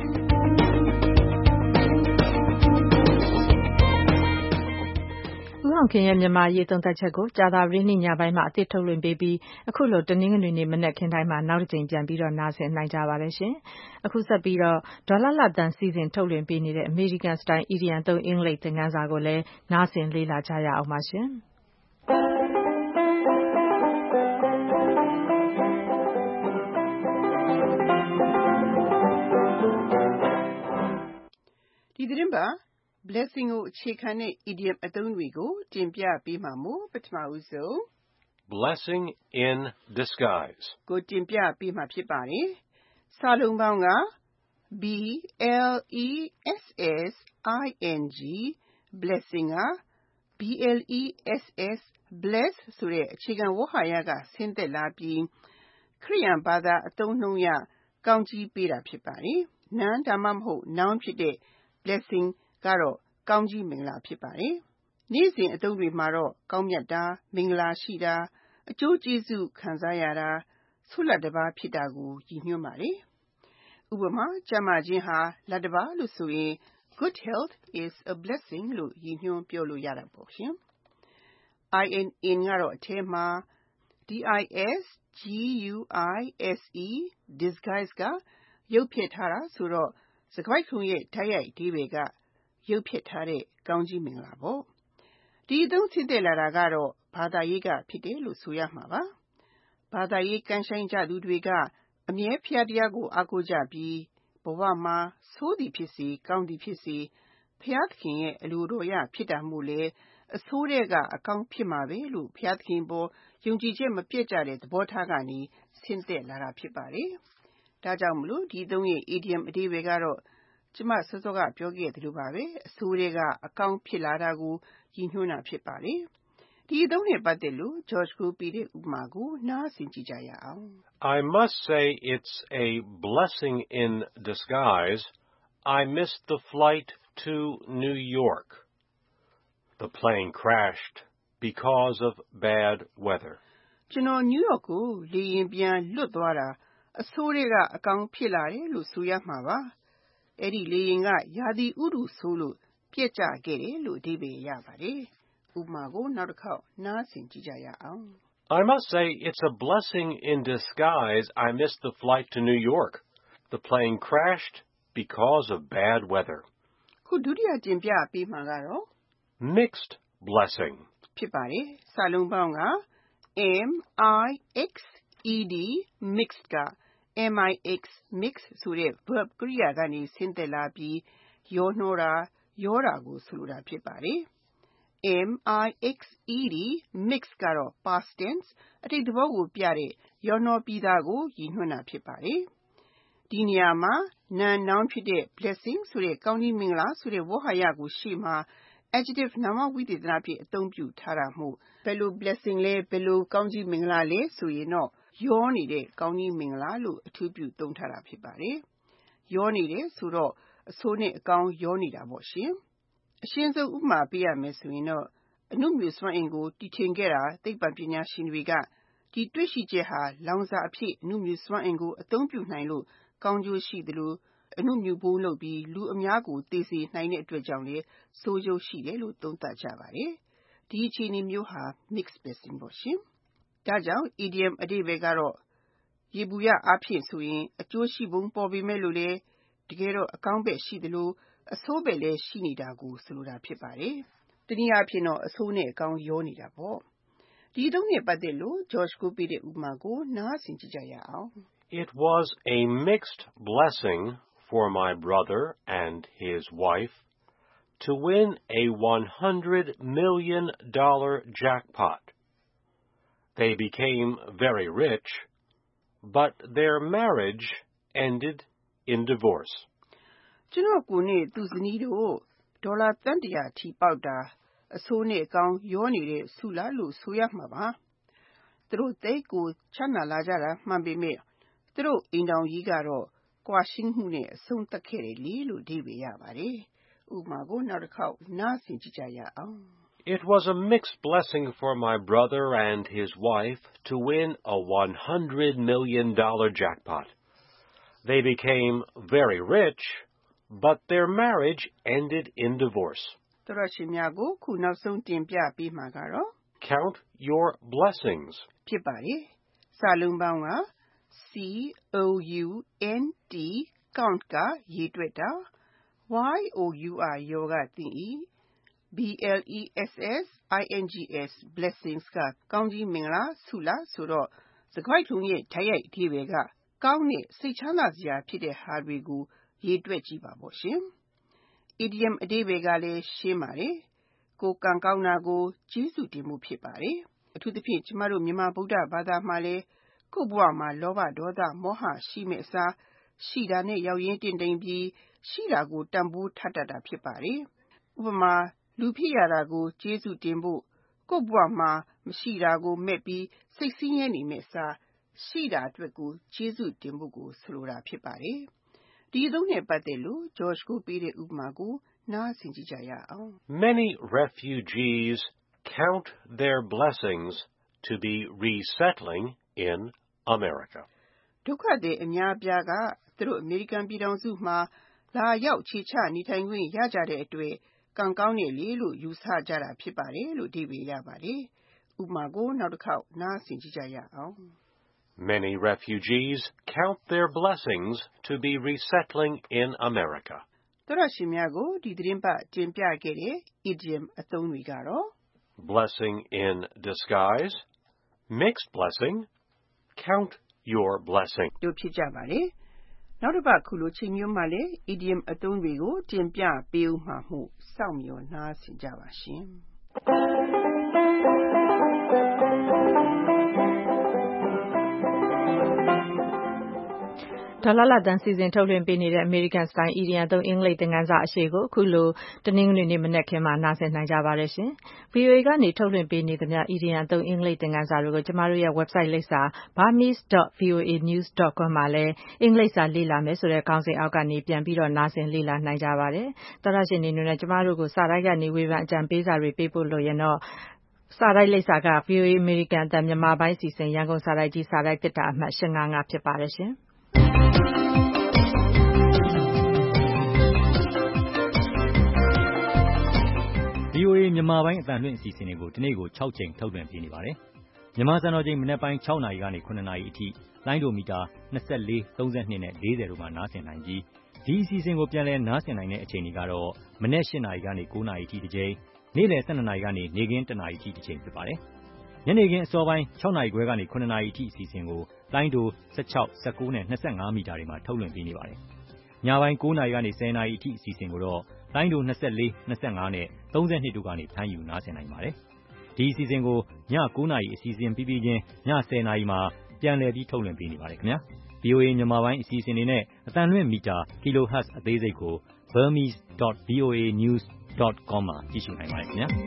ဦးအောင်ခင်ရဲ့မြန်မာရေးသုံးသပ်ချက်ကိုကြာသပတေးနေ့ညပိုင်းမှာအသစ်ထုတ်လွှင့်ပေးပြီးအခုလိုတနင်္ဂနွေနေ့မနက်ခင်းတိုင်းမှာနောက်တစ်ကြိမ်ပြန်ပြီးတော့နားဆင်နိုင်ကြပါတယ်ရှင်။အခုဆက်ပြီးတော့ဒေါ်လာလတန်စီစဉ်ထုတ်လွှင့်ပေးနေတဲ့ American Style အီဒီယံသုံးအင်္ဂလိပ်သင်ခန်းစာကိုလည်းနားဆင်လေ့လာကြရအောင်ပါရှင်။ဒီသတင်းပါ blessing ကိုအခြေခံတဲ့ idiom အသုံးတွေကိုတင်ပြပေးမှာမို့ပထမဦးဆုံး blessing in disguise ကိုတင်ပြပေးမှာဖြစ်ပါတယ်။စာလုံးပေါင်းက B L E S S I N G blessing က B L E S S bless ဆိုတဲ့အခြေခံဝေါဟာရကဆင်းသက်လာပြီးခရိယန်ဘာသာအသုံးနှုန်းရကောင်းကြီးပေးတာဖြစ်ပါတယ်။ noun ဒါမှမဟုတ် noun ဖြစ်တဲ့ blessing ကတော့ကောင်းကြီးမင်္ဂလာဖြစ်ပါတယ်။နေ့စဉ်အသုံးတွေမှာတော့ကောင်းမြတ်တာမင်္ဂလာရှိတာအကျိုးကျေးဇူးခံစားရတာဆုလတ်တပါးဖြစ်တာကိုရည်ညွှန်းပါတယ်။ဥပမာကျန်းမာခြင်းဟာလတ်တပါးလို့ဆိုရင် good health is a blessing လို့ရည်ညွှန်းပြောလို့ရတာပေါ့ရှင်။ in ကတော့အထဲမှာ D I S G U I S E disguise ကရုပ်ဖျက်ထားတာဆိုတော့စကားပိုက်ခုံရဲ့တိုက်ရိုက်အဓိပ္ပာယ်ကရုပ်ဖျက်ထားတဲ့ကောင်းကြီးမင်္ဂလာပေါ့။ဒီအသုံးဆင်းသက်လာတာကတော့ဘာသာရေးကဖြစ်တယ်လို့ဆိုရမှာပါ။ဘာသာရေးကမ်းဆိုင်ကြသူတွေကအမြဲဖျားတရားကိုအားကိုးကြပြီးဘဝမှာဆိုးသည်ဖြစ်စေကောင်းသည်ဖြစ်စေဖျားသခင်ရဲ့အလိုတော်ရဖြစ်တာမို့လေအဆိုးတဲ့ကအကောင်းဖြစ်မှာပဲလို့ဖျားသခင်ပေါ်ယုံကြည်ချက်မပြတ်ကြတဲ့သဘောထားကနေဆင်းသက်လာတာဖြစ်ပါတယ်။ဒါကြောင့်မလို့ဒီသုံးရဲ့ idiom အဓိပ္ပာယ်ကတော့ကျမစောစောကပြောခဲ့သလိုပါပဲအဆိုးတွေကအကောင်းဖြစ်လာတာကိုရည်ညွှန်းတာဖြစ်ပါတယ်။ဒီအသုံးနဲ့ပတ်သက်လို့ George ကိုပေးတဲ့ဥပမာကိုနားဆင်ကြည့်ကြရအောင် I must say it's a blessing in disguise. I missed the flight to New York. The plane crashed because of bad weather. ကျွန်တော်နယူးယောက်ကိုလေယာဉ်ပြန်လွတ်သွားတာအဆိုးတွေကအကောင်းဖြစ်လာတယ်လို့ဆိုရမှာပါ။အဲ့ဒီလေယာဉ်ကရာသီဥတုဆိုးလို့ပြက်ကျခဲ့တယ်လို့အဓိပ္ပာယ်ရပါတယ်။ဥပမာကိုနောက်တစ်ခေါက်နားဆင်ကြည့်ကြရအောင် I must say it's a blessing in disguise. I missed the flight to New York. The plane crashed because of bad weather. ခုဒုတိယတင်ပြပေးမှာကတော့ Mixed blessing ဖြစ်ပါတယ်။စာလုံးပေါင်းက M I X E D mixed က M I X mix ဆိုတဲ့ verb ကရိယာကနေဆင်းသက်လာပြီးရောနှောတာရောတာကိုဆိုလိုတာဖြစ်ပါတယ် M I X E D mix ကတော့ past tense အတိတ်သဘောကိုပြတဲ့ရောနှောပြီးသားကိုရည်ညွှန်းတာဖြစ်ပါတယ်။ဒီနေရာမှာ noun noun ဖြစ်တဲ့ blessing ဆိုတဲ့ကောင်းကြီးမင်္ဂလာဆိုတဲ့ဝေါဟာရကိုရှေ့မှာ adjective နာမဝိသေသနဖြင့်အသုံးပြုထားတာမို့ဘယ်လို blessing လဲဘယ်လိုကောင်းကြီးမင်္ဂလာလဲဆိုရင်တော့ရောနေတဲ့ကောင်းကြီးမင်္ဂလာလို့အထူးပြုသုံးထားတာဖြစ်ပါတယ်။ရောနေတယ်ဆိုတော့အဆိုးနဲ့အကောင်းရောနေတာပေါ့ရှင်။အရှင်းဆုံးဥပမာပေးရမယ်ဆိုရင်တော့အနုမြူစွမ်းအင်ကိုတည်ထင်ခဲ့တာသိပ္ပံပညာရှင်တွေကဒီတွေ့ရှိချက်ဟာလောင်စာအဖြစ်အနုမြူစွမ်းအင်ကိုအသုံးပြုနိုင်လို့ကောင်းကျိုးရှိသလိုအနုမြူပိုးလုပ်ပြီးလူအများကိုသေစေနိုင်တဲ့အတွက်ကြောင့်လည်းဆိုးကျိုးရှိတယ်လို့သုံးသပ်ကြပါတယ်။ဒီအခြေအနေမျိုးဟာ mixed blessing ပေါ့ရှင်။ဒါကြောင့် idiom အဓိပ္ပာယ်ကတော့ယေဘုယျအားဖြင့်ဆိုရင်အကျိုးရှိပုံပေါ်ပေမဲ့လို့လည်းတကယ်တော့အကောင်းဘက်ရှိသလိုအဆိုးဘက်လည်းရှိနေတာကိုဆိုလိုတာဖြစ်ပါတယ်။တနည်းအားဖြင့်တော့အဆိုးနဲ့အကောင်းရောနေတာပေါ့။ဒီအသုံးနဲ့ပတ်သက်လို့ George ကိုပေးတဲ့ဥပမာကိုနားဆင်ကြည့်ကြရအောင်။ It was a mixed blessing for my brother and his wife to win a one hundred million dollar jackpot. They became very rich, but their marriage ended in divorce. ကျွန်တော်ကိုနဲ့သူဇနီးတို့ဒေါ်လာသန်းတရာထိပေါက်တာအဆိုးနဲ့အကောင်းရောနေတဲ့ဆုလာလို့ဆိုရမှာပါ။သူတို့သိကိုချမ်းသာလာကြတာမှန်ပေမဲ့သူတို့အိမ်တော်ကြီးကတော့ကွာရှင်းမှုနဲ့အဆုံးသတ်ခဲ့တယ်လေလို့အဓိပ္ပာယ်ရပါတယ်။ဥပမာကိုနောက်တစ်ခေါက်နားဆင်ကြည့်ကြရအောင်။ It was a mixed blessing for my brother and his wife to win a one hundred million dollar jackpot. They became very rich, but their marriage ended in divorce. တော်ရရှိများကိုခုနောက်ဆုံးတင်ပြပေးမှာကတော့ Count your blessings. ဖြစ်ပါတယ်။စာလုံးပေါင်းက C O U N T count ကရေတွက်တာ Y O U R ယောကသိ၏ B L E S S I N G S blessings ကကောင်းကြီးမင်္ဂလာဆုလာဆိုတော့စကားလုံးရဲ့တိုက်ရိုက်အဓိပ္ပာယ်ကကောင်းတဲ့စိတ်ချမ်းသာစရာဖြစ်တဲ့ဟာတွေကိုရေတွက်ကြည့်ပါပေါ့ရှင်။ Idiom အဓိပ္ပာယ်ကလည်းရှင်းပါတယ်။ကိုယ်ကံကောင်းတာကိုကျေးဇူးတင်မှုဖြစ်ပါတယ်။အထူးသဖြင့်ကျမတို့မြန်မာဗုဒ္ဓဘာသာမှာလည်းကိုယ့်ဘဝမှာလောဘဒေါသမောဟရှိမဲ့အစားရှိတာနဲ့ရောက်ရင်းတင့်တယ်ပြီးရှိတာကိုတန်ဖိုးထားတတ်တာဖြစ်ပါတယ်။ဥပမာလူဖြစ်ရတာကိုကျေးဇူးတင်ဖို့ကိုယ့်ဘဝမှာမရှိတာကိုမဲ့ပြီးစိတ်ဆင်းရဲနေမဲ့အစားရှိတာအတွက်ကိုကျေးဇူးတင်ဖို့ကိုဆိုလိုတာဖြစ်ပါတယ်။ဒီအသုံးနဲ့ပတ်သက်လို့ George ကိုပေးတဲ့ဥပမာကိုနားဆင်ကြည့်ကြရအောင်။ Many refugees count their blessings to be resettling in America. ဒုက္ခသည်အများပြားကသူတို့အမေရိကန်ပြည်ထောင်စုမှာလာရောက်ခြေချနေထိုင်ခွင့်ရကြတဲ့အတွက်ကံကောင်းတယ်လေလို့ယူဆကြတာဖြစ်ပါတယ်လို့အဓိပ္ပာယ်ရပါတယ်။ဥပမာကိုနောက်တစ်ခေါက်နားဆင်ကြည့်ကြရအောင်။ Many refugees count their blessings to be resettling in America. တော်ရရှိများကိုဒီသတင်းပတ်တင်ပြခဲ့တဲ့ idiom အသုံးတွေကတော့ blessing in disguise, mixed blessing, count your blessing. တို့ဖြစ်ကြပါတယ်။နောက်တစ်ပတ်ခုလိုချိန်မျိုးမှလည်း idiom အသုံးတွေကိုတင်ပြပေးဦးမှာမို့စောင့်မျှော်နားဆင်ကြပါရှင်။ Dalala လတန်းစီစဉ်ထုတ်လွှင့်ပေးနေတဲ့ American Style Idiom သုံးအင်္ဂလိပ်သင်ခန်းစာအရှိကိုအခုလိုတနင်္ဂနွေနေ့မနက်ခင်းမှာနားဆင်နိုင်ကြပါတယ်ရှင်။ V O A ကနေထုတ်လွှင့်ပေးနေသမျှ Idiom သုံးအင်္ဂလိပ်သင်ခန်းစာတွေကိုကျမတို့ရဲ့ website လိပ်စာ burmese dot voa news dot com မှာလည်းအင်္ဂလိပ်စာလေ့လာမယ်ဆိုတဲ့ခေါင်းစဉ်အောက်ကနေပြန်ပြီးတော့နားဆင်လေ့လာနိုင်ကြပါတယ်။သောတရှင်တွေနဲ့ကျမတို့ကိုစာတိုက်ကနေဝေဖန်အကြံပေးစာတွေပေးဖို့လိုရင်တော့စာတိုက်လိပ်စာက V O A American အသံမြန်မာပိုင်းအစီအစဉ်ရန်ကုန်စာတိုက်ကြီးစာတိုက်တစ်တာအမှတ်၈၅၅ဖြစ်ပါတယ်ရှင်။ V O A မြန်မာပိုင်းအသံလွှင့်အစီအစဉ်တွေကိုဒီနေ့ကို၆ချိန်ထုတ်လွှင့်ပေးနေပါတယ်။မြန်မာစံတော်ချိန်မနက်ပိုင်း၆နာရီကနေ၇နာရီအထိလိုင်းဒိုမီတာ၂၄ ၃၂နဲ့၄၀တို့မှာနားဆင်နိုင်ပြီးဒီအစီအစဉ်ကိုပြန်လည်နားဆင်နိုင်တဲ့အချိန်တွေကတော့မနက်၈နာရီကနေ၉နာရီအထိတစ်ချိန်နေ့လယ်၁၂နာရီကနေနေ့ခင်း၁နာရီအထိတစ်ချိန်ဖြစ်ပါတယ်။ညနေခင်းအစောပိုင်း၆နာရီခွဲကနေ၇နာရီအထိအစီအစဉ်ကိုလိုင်းဒို၁၆ ၁၉နဲ့၂၅မီတာတွေမှာထုတ်လွှင့်ပေးနေပါတယ်။ညပိုင်း၉နာရီကနေ၁၀နာရီအထိအစီအစဉ်ကိုတော့လိုင်းဒို၂၄ ၂၅နဲ့သုံး၂တို့ကနေဖမ်းယူနားဆင်နိုင်ပါတယ်။ဒီအစီအစဉ်ကိုည၉နာရီအစီအစဉ်ပြီးပြီးချင်းည၁၀နာရီမှာပြန်လည်ပြီးထုတ်လွှင့်ပေးနေပါတယ်ခင်ဗျာ။ ဗွီအိုအေမြန်မာပိုင်းအစီအစဉ်တွေနဲ့အသံလွှင့်မီတာ kilohertz အသေးစိတ်ကို burmese dot voa news dot com မှာကြည့်ရှုနိုင်ပါတယ်ခင်ဗျာ။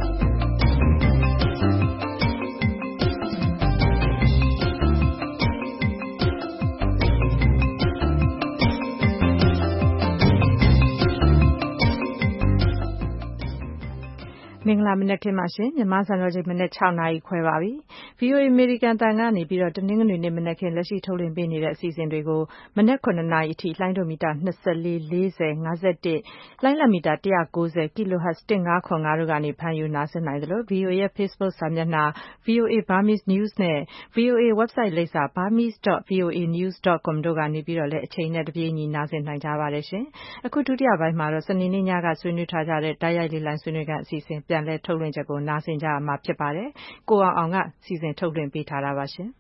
မင်္ဂလာမနက်ခင်းပါရှင်မြန်မာစံတော်ချိန်မနက်၆နာရီခွဲပါပြီ ဗီအိုအေအမေရိကန်တန်ကနေပြီးတော့တနင်္ဂနွေနေ့မနက်ခင်းလက်ရှိထုတ်လွှင့်ပေးနေတဲ့အစီအစဉ်တွေကိုမနက်ခုနှစ်နာရီအထိလှိုင်းဒိုမီတာ၂၄ ၄၀ ၅၁လှိုင်းလမီတာ၁၉၀ kilohertz ၁၅၇၅တို့ကနေဖမ်းယူနားဆင်နိုင်သလို ဗီအိုအေရဲ့ Facebook စာမျက်နှာ ဗွီအိုအေ Burmese News နဲ့ ဗွီအိုအေ website လိပ်စာ burmese dot voa news dot com တို့ကနေပြီးတော့လည်းအချိန်နဲ့တပြေးညီနားဆင်နိုင်ကြပါတယ်ရှင်အခုဒုတိယပိုင်းမှာတော့စနေနေ့ညကဆွေးနွေးထားကြတဲ့တိုက်ရိုက်လေးလိုင်းဆွေးနွေးခန်းအစီအစဉ်ပြန်လည်ထုတ်လွှင့်ချက်ကိုနားဆင်ကြရမှာဖြစ်ပါတယ်ကိုအောင်အောင်ကစီစဉ်ထုတ်လွှင့်ပေးထားတာပါရှင်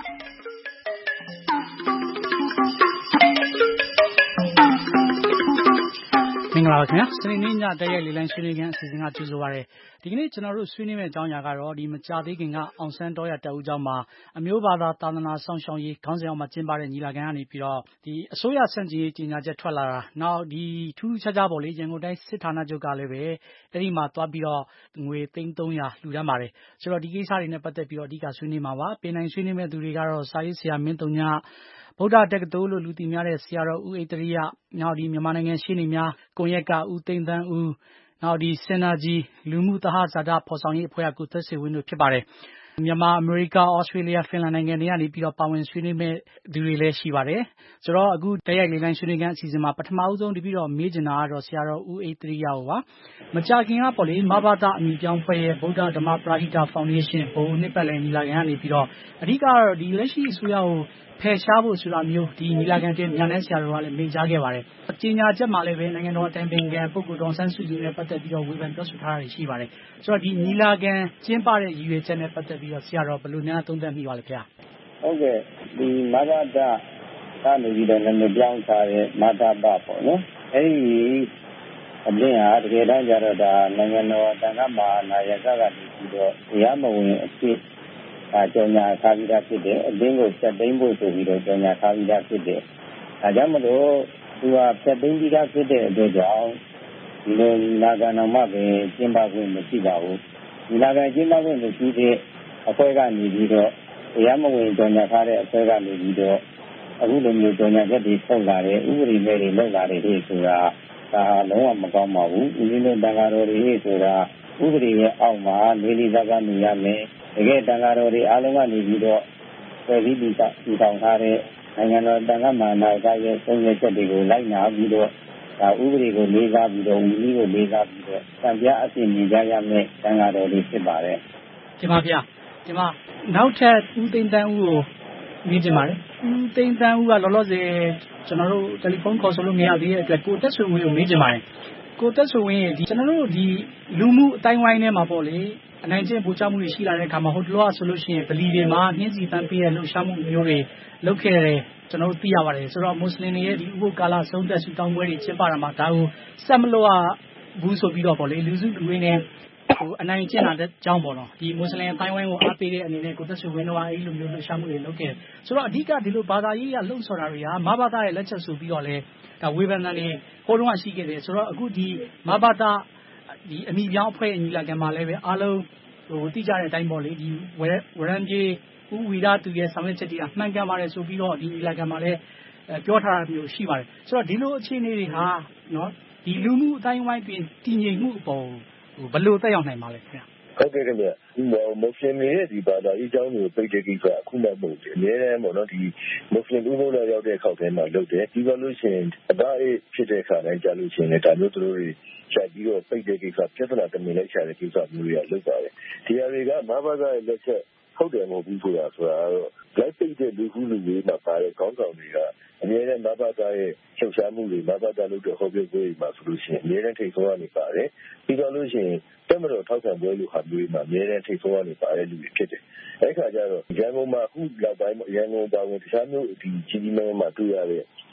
မင်္ဂလာပါခင်ဗျာစနေနေ့ညတိုက်ရိုက်လေးလိုင်းဆွေးနွေးခန်းအစီအစဉ်ကကြိုဆိုပါရစေဒီကနေ့ကျွန်တော်တို့ဆွေးနွေးမယ့်အကြောင်းအရာကတော့ဒီမကြာသေးခင်ကအောင်ဆန်းတော်ရတပ်ဦးကျောင်းမှာအမျိုးဘာသာသာသနာဆောင်ရှောက်ရေးခေါင်းစဉ်အောက်မှာကျင်းပတဲ့ညီလာခံကနေပြီးတော့ဒီအစိုးရစံကြေးကြီးညာချက်ထွက်လာတာနောက်ဒီထူးထူးခြားခြားပေါ့လေရန်ကုန်တိုင်းစစ်ဌာနချုပ်ကလည်းပဲအဲ့ဒီမှာသွားပြီးတော့ငွေသိန်း၃ရာလှူဒန်းပါတယ်ဆိုတော့ဒီကိစ္စတွေနဲ့ပတ်သက်ပြီးတော့အဓိကဆွေးနွေးမှာပါပြင်နိုင်ဆွေးနွေးမဲ့သူတွေကတော့စာရေးဆရာမင်းတုံညဗုဒ္ဓတက္ကသိုလ်လို့လူသိများတဲ့ဆရာတော်ဦးဣတရိယနောက်ဒီမြန်မာနိုင်ငံရှေ့နေများကွန်ရက်ကဦးသိန်းသန်းဦးနောက်ဒီစင်နာကြီးလူမှုသဟဇာတဖော်ဆောင်ရေးအဖွဲ့ကကိုသက်စေဝင်းတို့ဖြစ်ပါတယ်မြန်မာအမေရိကဩစတြေးလျဖင်လန်နိုင်ငံတွေကနေပြီးတော့ပါဝင်ဆွေးနွေးမဲ့သူတွေလည်းရှိပါတယ်ဆိုတော့အခုတိုက်ရိုက်လေးလိုင်းဆွေးနွေးခန်းအစီအစဉ်မှာပထမအဆုံးတပြီးတော့မေးချင်တာကတော့ဆရာတော်ဦးဣတရိယကိုပါမကြာခင်ကပေါ့လေမဘာသာအမိပြောင်းဖွဲ့ရဲ့ဗုဒ္ဓဓမ္မပရာဟိတဖောင်ဒေးရှင်းဘုံနှစ်ပတ်လည်ညီလာခံကနေပြီးတော့အဓိကတော့ဒီလက်ရှိအစိုးရကိုဖယ်ရှားဖို့ဆိုတာမျိုးဒီညီလာခံတင်ညာနဲ့ဆရာတော်ကလည်းမိန့်ကြားခဲ့ပါတယ်။ကြေညာချက်မှာလည်းပဲနိုင်ငံတော်အတိုင်ပင်ခံပုဂ္ဂိုလ်တော်ဆန်းစုကြည်နဲ့ပတ်သက်ပြီးတော့ဝေဖန်ပြောဆိုထားတာရှိပါတယ်။ဆိုတော့ဒီညီလာခံကျင်းပတဲ့ရည်ရွယ်ချက်နဲ့ပတ်သက်ပြီးတော့ဆရာတော်ဘယ်လိုများသုံးသပ်မိပါလဲခင်ဗျာ။ဟုတ်ကဲ့ဒီမဂ္ဂတကနေပြီးတော့လည်းပြောင်းထားတဲ့မာတာပပေါ့နော်။အဲဒီအပြင်ဟာတကယ်တမ်းကျတော့ဒါနိုင်ငံတော်တန်ခါးမဟာနာယကကနေပြီးတော့တရားမဝင်အဖြစ်အကြောင်းညာထားပြီးသားဖြစ်တယ်အတင်းကိုဆက်သိမ်းဖို့ဆိုပြီးတော့ကြောင်းညာထားပြီးသားဖြစ်တယ်ဒါကြောင့်မလို့သူကဆက်သိမ်းပြီးသားဖြစ်တဲ့အတွက်ကြောင့်ဒီလိုနာဂန်တော်မှပဲကျင်းပခွင့်မရှိပါဘူးဒီနာဂန်ကျင်းပခွင့်မရှိတဲ့အဖွဲ့ကနေပြီးတော့တရားမဝင်ကြောင်းညာထားတဲ့အဖွဲ့ကနေပြီးတော့အခုလိုမျိုးကြောင်းညာချက်တွေထုတ်လာတဲ့ဥပဒေမဲ့တွေလောက်လာတဲ့ဟဲ့ဆိုတာဒါလုံးဝမကောင်းပါဘူးဦးဇင်းတို့တန်ဃာတော်တွေဆိုတာဥပဒေရဲ့အောက်မှာနေလေးစားကနေရမယ်တကယ်တန်ဃာတော်တွေအားလုံးကနေပြီးတော့ပြည်စည်းပြီးတည်ထောင်ထားတဲ့နိုင်ငံတော်တန်ခါးမဟာနာယကရဲ့ဆုံးဖြတ်ချက်တွေကိုလိုက်နာပြီးတော့ဒါဥပဒေကိုလေးစားပြီးတော့ဝီနည်းကိုလေးစားပြီးတော့စံပြအဖြစ်မြင်ကြရမယ်တန်ဃာတော်တွေဖြစ်ပါတယ်ဒီမှာဗျာဒီမှာနောက်ထပ်ဦးသိန်းတန်းဦးကိုမြင်ကြပါတယ်ဦးသိန်းတန်းဦးကလောလောဆယ်ကျွန်တော်တို့တယ်လီဖုန်းခေါ်ဆိုလို့မရသေးတဲ့အတွက်ကိုတက်ဆွေဝင်းကိုမေးကြပါတယ်ကိုတက်ဆွေဝင်းရဲ့ဒီကျွန်တော်တို့ဒီလူမှုအတိုင်းဝိုင်းထဲမှာပေါ့လေအနိုင်ကျင့်ပူချမှုတွေရှိလာတဲ့အခါမှာဟိုတလောဆိုလို့ရှိရင်ဗလီတွေမှာနှင်းစီပန်းပေးတဲ့လှုပ်ရှားမှုမျိုးတွေလုပ်ခဲ့တယ်ကျွန်တော်တို့သိရပါတယ်ဆိုတော့မွတ်စလင်တွေရဲ့ဒီဥပုပ်ကာလဆုံးသက်ဆူတောင်းပွဲတွေကျင်းပတာမှာဒါကိုဆက်မလို့ဘူးဆိုပြီးတော့ပေါ့လေလူစုလူဝေးနဲ့ဟိုအနိုင်ကျင့်လာတဲ့အကြောင်းပေါ့နော်ဒီမွတ်စလင်အတိုင်းဝိုင်းကိုအားပေးတဲ့အနေနဲ့ကိုသက်ဆွေဝင်းတို့ကအဲ့လိုမျိုးလှုပ်ရှားမှုတွေလုပ်ခဲ့တယ်ဆိုတော့အဓိကဒီလိုဘာသာရေးကလှုပ်ဆော်တာတွေကမဘာသာရဲ့လက်ချက်ဆိုပြီးတော့လဲဒါဝေဖန်တာတွေဟိုတုန်းကရှိခဲ့တယ်ဆိုတော့အခုဒီမဘာသာဒီအမိပြောင်းအဖွဲ့ညီလာခံမှာလည်းပဲအားလုံးဟိုတိကျတဲ့အတိုင်းပေါ့လေဒီဝရန်ကြီးဦးဝီရသူရဲ့ဆောင်ရွက်ချက်တွေကမှန်ကန်ပါတယ်ဆိုပြီးတော့ဒီညီလာခံမှာလည်းပြောထားတာမျိုးရှိပါတယ်ဆိုတော့ဒီလိုအခြေအနေတွေဟာနော်ဒီလူမှုအတိုင်းဝိုင်းပြင်တည်ငြိမ်မှုအပေါ်ဟိုဘယ်လိုသက်ရောက်နိုင်ပါလဲခင်ဗျာဟုတ်ကဲ့ခင်ဗျဒီမွတ်စလင်တွေရဲ့ဒီဘာသာရေးအကြောင်းကိုပြည့်တဲ့ကိစ္စအခုမှမဟုတ်ဘူးအများနဲ့ပေါ့နော်ဒီမွတ်စလင်လူမျိုးတွေရောက်တဲ့ခောက်ထဲမှာလုပ်တယ်ဒီလိုလို့ရှိရင်အသားအေးဖြစ်တဲ့ခါတိုင်းကြာလို့ရှိရင်ဒါမျိုးတို့တွေချက်ပြီးတော့ပြည့်တဲ့ကိစ္စပြဿနာတမင်လိုက်ချတဲ့ကိစ္စမျိုးတွေကလုပ်ပါတယ်ဒီအရာတွေကမဘာသာရဲ့လက်ချက်ဟုတ်တယ်မဟုတ်ဘူးဆိုတာဆိုတော့လိုက်ပြည့်တဲ့လူခုလူတွေမှာပါတဲ့ခေါင်းဆောင်တွေကအများနဲ့မဘာသာရဲ့လှုပ်ရှားမှုတွေမဘာသာလုပ်တဲ့ဟောပြောပွဲတွေမှာဆိုလို့ရှိရင်အများနဲ့ထိတ်ဆုံးကနေပါတယ်ပြီးတော့လို့ရှိရင်တမတော်ထောက်ခံပွဲလို့ဟာမျိုးမှာအများနဲ့ထိတ်ဆုံးကနေပါတဲ့လူတွေဖြစ်တယ်အဲ့ခါကျတော့ရန်ကုန်မှာအခုလောက်ပိုင်းရန်ကုန်ပါဝင်တခြားမျိုးဒီကြီးကြီးမားမားတွေ့ရတဲ့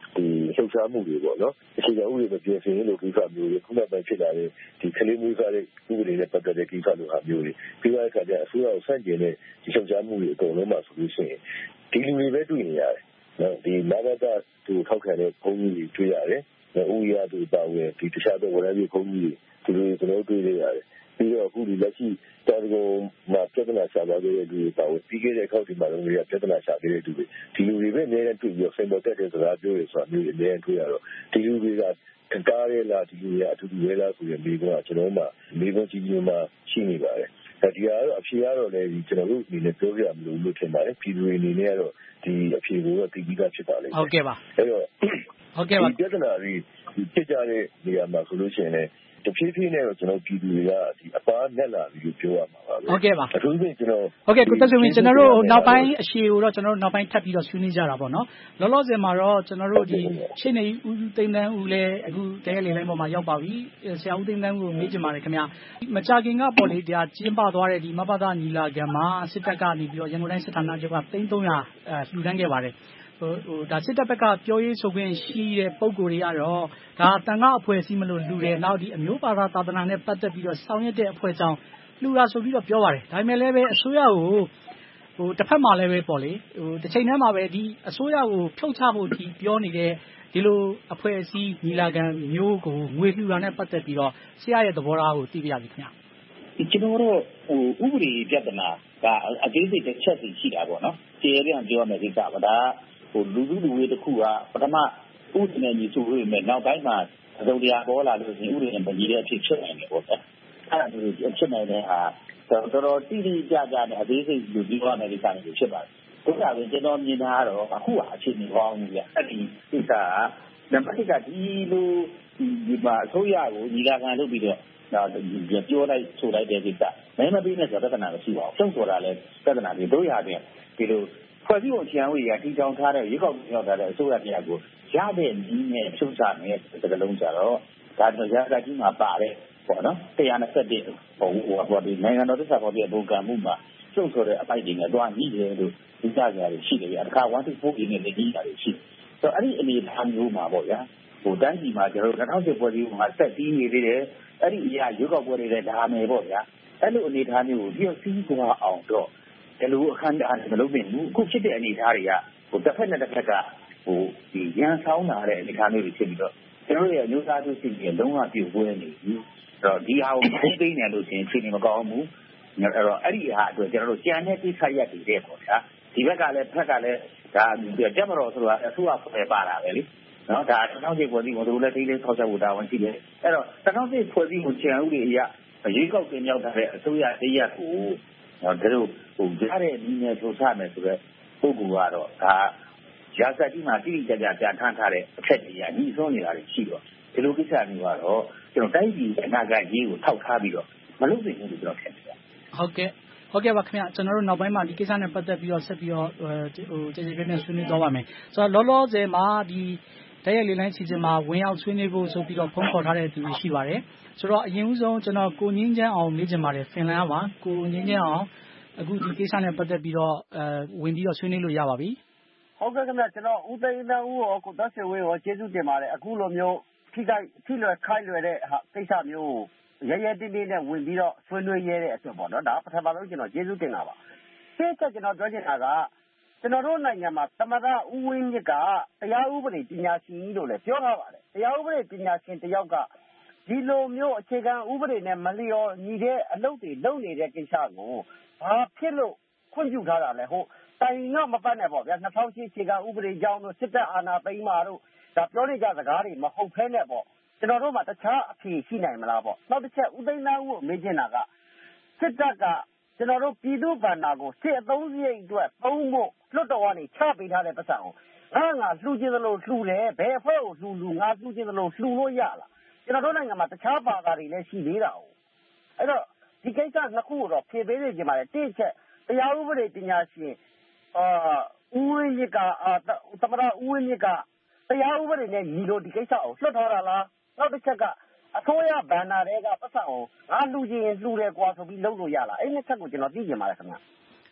ဒီလှုပ်ရှားမှုတွေပေါ့နော်အခြေခံဥပဒေမပြင်ဆင်လို့ကိစ္စမျိုးတွေခုနကဖြစ်လာတဲ့ဒီကလေးမျိုးစားတဲ့ဥပဒေနဲ့ပတ်သက်တဲ့ကိစ္စလိုဟာမျိုးတွေပြီးတော့အခါကျအစိုးရကိုဆန့်ကျင်တဲ့ဒီလှုပ်ရှားမှုတွေအကုန်လုံးမှာဆိုလို့ရှိရင်ဒီလူတွေပဲတွေ့နေရတယ်နော်ဒီမာနတာသူထောက်ခံတဲ့ဘုံကြီးတွေတွေ့ရတယ်ဥရသူပါဝင်ဒီတခြားသောဝရပြေဘုံကြီးတွေသူတို့ကျွန်တော်တွေ့နေရတယ်ပြီးတော့အခုဒီလက်ရှိတာဂုံမှာပြဿနာရှာလာတဲ့လူတွေပါဝင်ပြီးခဲ့တဲ့အခါဒီမှာတော့ပြဿနာရှာခဲ့တဲ့လူတွေဒီလူတွေပဲအများနဲ့တွေ့ပြီးတော့စိတ်မတက်တဲ့စကားပြောရဆိုတာမျိုးအများနဲ့တွေ့ရတော့ဒီလူတွေကကားရဲလားဒီလူတွေကအတူတူပဲလားဆိုရင်မိဘကကျွန်တော်မှမိဘကြီးကြီးမှရှိနေပါတယ်ဒီကတော့အဖြေကတော့လည်းကျွန်တော်တို့အနေနဲ့ပြောပြရမလို့လို့ထင်ပါတယ်ပြည်သူတွေအနေနဲ့ကတော့ဒီအဖြေကိုတော့သိပြီးသားဖြစ်ပါလိမ့်မယ်ဟုတ်ကဲ့ပါအဲ့တော့ဟုတ်ကဲ့ပါဒီပြဿနာတွေဖြစ်ကြတဲ့နေရာမှာဆိုလို့ရှိရင်လည်းတဖြည်းဖြည်းနဲ့တော့ကျွန်တော်ပြည်သူတွေကဒီအပါနဲ့လာပြီးပြောရမှာပါပဲဟုတ်ကဲ့ပါအထူးသဖြင့်ကျွန်တော်ဟုတ်ကဲ့ကိုသက်ဆွေဝင်းကျွန်တော်တို့နောက်ပိုင်းအရှိကိုတော့ကျွန်တော်တို့နောက်ပိုင်းထပ်ပြီးတော့ဆွေးနွေးကြတာပေါ့နော်လောလောဆယ်မှာတော့ကျွန်တော်တို့ဒီရှင်းနေဦးသိန်းတန်းဦးလည်းအခုတကယ်လေလိုင်းပေါ်မှာရောက်ပါပြီဆရာဦးသိန်းတန်းဦးကိုမေးချင်ပါတယ်ခင်ဗျာမကြခင်ကပေါ့လေဒါကျင်းပသွားတဲ့ဒီမဘသညီလာခံမှာစစ်တပ်ကနေပြီးတော့ရန်ကုန်တိုင်းစစ်ဌာနချုပ်ကသိန်းသုံးရာအဲလှူဒန်းခဲ့ပါတယ်ဟိုဟိုဒါစစ်တပ်ဘက်ကပြောရေးဆိုခွင့်ရှိတဲ့ပုံကိုယ်တွေကတော့ဒါတန်ခါအဖွဲ့အစည်းမလို့လှူတယ်နောက်ဒီအမျိုးဘာသာသာသနာနဲ့ပတ်သက်ပြီးတော့ဆောင်ရွက်တဲ့အဖွဲ့ကြောင့်လှူတာဆိုပြီးတော့ပြောပါတယ်ဒါပေမဲ့လည်းပဲအစိုးရကိုဟိုတစ်ဖက်မှာလည်းပဲပေါ့လေဟိုတစ်ချိန်တည်းမှာပဲဒီအစိုးရကိုဖြုတ်ချဖို့ဒီပြောနေတဲ့ဒီလိုအဖွဲ့အစည်းညီလာခံမျိုးကိုငွေလှူတာနဲ့ပတ်သက်ပြီးတော့ဆရာရဲ့သဘောထားကိုသိပြရပြီခင်ဗျာကျွန်တော်တို့ဟိုဥပဒေပြဿနာကအသေးစိတ်တစ်ချက်စီရှိတာပေါ့နော်ကျေရပြန်ပြောရမယ်ကိစ္စပါဒါဟိုလူလူလူတွေတခုကပထမဥပဒေနဲ့ညီစုလို့မယ်နောက်ပိုင်းမှာအစုံတရားပေါ်လာလို့ရှိရင်ဥပဒေနဲ့မညီတဲ့အဖြစ်ဖြစ်နိုင်တယ်ပေါ့ဗျာအဲ့ဒါမျိုးဖြစ်နိုင်တဲ့ဟာတော်တော်တိတိကျကျနဲ့အသေးစိတ်လူပြီးသွားမယ်ကိစ္စတွေဖြစ်ပါတယ်။ဒါကလည်းကျွန်တော်မြင်တာကတော့အခုဟာအခြေအနေကောင်းဘူးဗျ။အဲ့ဒီကိစ္စကနံပါတ်တစ်ကဒီလိုဒီမှာအစိုးရကိုညီလာခံလုပ်ပြီးတော့ပြောလိုက်ဆိုလိုက်တဲ့ကိစ္စမင်းမပြီးနဲ့ဆိုတော့ပြဿနာမရှိပါဘူး။ကျုပ်ဆိုတာလည်းပြဿနာတွေတို့ရတယ်ဒီလိုဖွဲ့စည်းပုံချန်ဝေးရတီထောင်ထားတဲ့ရေကောက်ပြောထားတဲ့အစိုးရတရားကိုရတဲ့နည်းနဲ့ဖြုတ်ချမယ်စကားလုံးကြတော့ဒါတော့ရာဇကြီးမှာပါတယ်ပေါ့နော်တရားနဲ့ဆက်တဲ့ဟိုဟိုဒီနိုင်ငံတော်သစ္စာဖော်ပြပုံကံမှုမှာကျုပ်ဆိုတဲ့အပိုက်တွေနဲ့တွားညှိတယ်လို့ဒီကြကြရရှိတယ်ဗျအခါone to four ရင်းနဲ့လည်းကြီးတာတွေရှိဆိုတော့အဲ့ဒီအနေအထားမျိုးမှာပေါ့ဗျာဟိုတန်းကြီးမှာကျွန်တော်တို့two thousandဖွဲ့စည်းပုံမှာဆက်ပြီးနေသေးတယ်အဲ့ဒီအရာရေကောက်ပွဲတွေလည်းဒါမယ်ပေါ့ဗျာအဲ့လိုအနေအထားမျိုးကိုပြည့်စည်သွားအောင်တော့ဒီလိုအခမ်းအနားမလုပ်နိုင်ဘူးအခုဖြစ်တဲ့အနေအထားတွေကဟိုတစ်ဖက်နဲ့တစ်ဖက်ကဟိုဒီရန်ဆောင်လာတဲ့အနေအထားမျိုးတွေဖြစ်ပြီးတော့ကျွန်တော်တို့ရဲ့မျိုးသားစုစီရင်လုံးဝပြုတ်ပွဲနေပြီအဲ့တော့ဒီဟာကိုမသိနေလို့ရှိရင်ချိန်နေမကောင်းဘူးအဲ့တော့အဲ့ဒီဟာအတွက်ကျွန်တော်တို့ကြံတဲ့ကိစ္စရက်တွေတဲ့ပေါ့ဗျာဒီဘက်ကလည်းဖက်ကလည်းဒါကြက်မတော်ဆိုတာအစိုးရဖွဲ့ပါတာပဲလေနော်ဒါtwo thousandဖွဲ့စည်းပုံတို့လည်းဒီလေးထောက်ချက်ဖို့တာဝန်ရှိတယ်အဲ့တော့two thousandဖွဲ့စည်းပုံချန်ဥတွေအရရေကောက်တင်ရောက်တဲ့အစိုးရတရက်ကိုနော်တို့ဟိုရတဲ့နည်းနဲ့ထုတ်ချမယ်ဆိုတော့ပုဂ္ဂိုလ်ကတော့ဒါရာဇကြီးမှာတိတိကျကျပြန်ထမ်းထားတဲ့အချက်တွေအညီဆုံးနေတာတွေရှိတော့ဒီလိုကိစ္စမျိုးကတော့ကျွန်တော်တိုင်းပြည်အနာဂတ်ရေးကိုထောက်ထားပြီးတော့မလုပ်နိုင်ဘူးလို့ကျွန်တော်ထင်တယ်ဟုတ်ကဲ့ဟုတ်ကဲ့ပါခင်ဗျကျွန်တော်တို့နောက်ပိုင်းမှာဒီကိစ္စနဲ့ပတ်သက်ပြီးတော့ဆက်ပြီးတော့ဟိုကျေကျေပြည့်ပြည့်ဆွေးနွေးသွားပါမယ်ဆိုတော့လောလောဆယ်မှာဒီတိုက်ရိုက်လေလိုင်းစီစဉ်မှာဝင်ရောက်ဆွေးနွေးဖို့ဆိုပြီးတော့ဖုန်းခေါ်ထားတဲ့သူတွေရှိပါတယ်ဆိုတော့အရင်ဦးဆုံးကျွန်တော်ကိုငင်းချမ်းအောင်မေးချင်ပါတယ်ဖင်လန်ကပါကိုငင်းချမ်းအောင်အခုဒီကိစ္စနဲ့ပတ်သက်ပြီးတော့အဲဝင်ပြီးတော့ဆွေးနွေးလို့ရပါပြီဟုတ်ကဲ့ခင်ဗျကျွန်တော်ဦးသိန်းတန်းဦးရောကိုသက်ဆွေဝေးရောကျေးဇူးတင်ပါတယ်အခုလိုမျိုးထိခိုက်ထိလွယ်ခိုက်လွယ်တဲ့ကိစ္စမျိုးရဲရဲတင်းတင်းနဲ့ဝင်ပြီးတော့ဆွေးနွေးရတဲ့အတွက်ပေါ့နော်ဒါပထမဆုံးကျွန်တော်ကျေးဇူးတင်တာပါရှင်းချက်ကျွန်တော်ပြောချင်တာကကျွန်တော်တို့နိုင်ငံမှာသမ္မတဦးဝင်းမြင့်ကတရားဥပဒေပညာရှင်ကြီးလို့လည်းပြောထားပါတယ်တရားဥပဒေပညာရှင်တယောက်ကဒီလိုမျိုးအခြေခံဥပဒေနဲ့မလျော်ညီတဲ့အလုပ်တွေလုပ်နေတဲ့ကိစ္စကိုဘာဖြစ်လို့ခွင့်ပြုထားတာလဲဟုတ်တိုင်တော့မပတ်နဲ့ပေါ့ဗျာtwo thousand eightအခြေခံဥပဒေကြောင်းတို့စစ်တပ်အာဏာသိမ်းမှာတို့ဒါပြောနေကြစကားတွေမဟုတ်ဖဲနဲ့ပေါ့ကျွန်တော်တို့မှာတခြားအဖြေရှိနိုင်မလားပေါ့နောက်တစ်ချက်ဦးသိန်းသားဦးကိုမေးချင်တာကစစ်တပ်ကကျွန်တော်တို့ပြည်သူ့ဗန္နာကိုစစ်အသုံးစရိတ်အတွက်သုံးဖို့လွတ်တော်ကနေချပေးထားတဲ့ပတ်စံကိုငါငါလှူခြင်းသလိုလှူတယ်ဘယ်အဖွဲ့ကိုလှူလှူငါလှူခြင်းသလိုလှူလို့ရလားကျွန်တော်တို့နိုင်ငံမှာတခြားဘာသာတွေလည်းရှိသေးတာဟုတ်အဲ့တော့ဒီကိစ္စနှစ်ခုကိုတော့ဖြေပေးနေကြပါလေတစ်ချက်တရားဥပဒေပညာရှင်အာဦးဝင်းမြင့်ကသမ္မတဦးဝင်းမြင့်ကတရားဥပဒေနဲ့ညီလို့ဒီကိစ္စကိုလွှတ်ထားတာလားနောက်တစ်ချက်ကအစိုးရဘဏ္ဍာတွေကပတ်စံကိုငါလှူခြင်းလှူတယ်ကွာဆိုပြီးလုပ်လို့ရလားအဲ့နှစ်ချက်ကိုကျွန်တော်သိချင်ပါတယ်ခင်ဗျ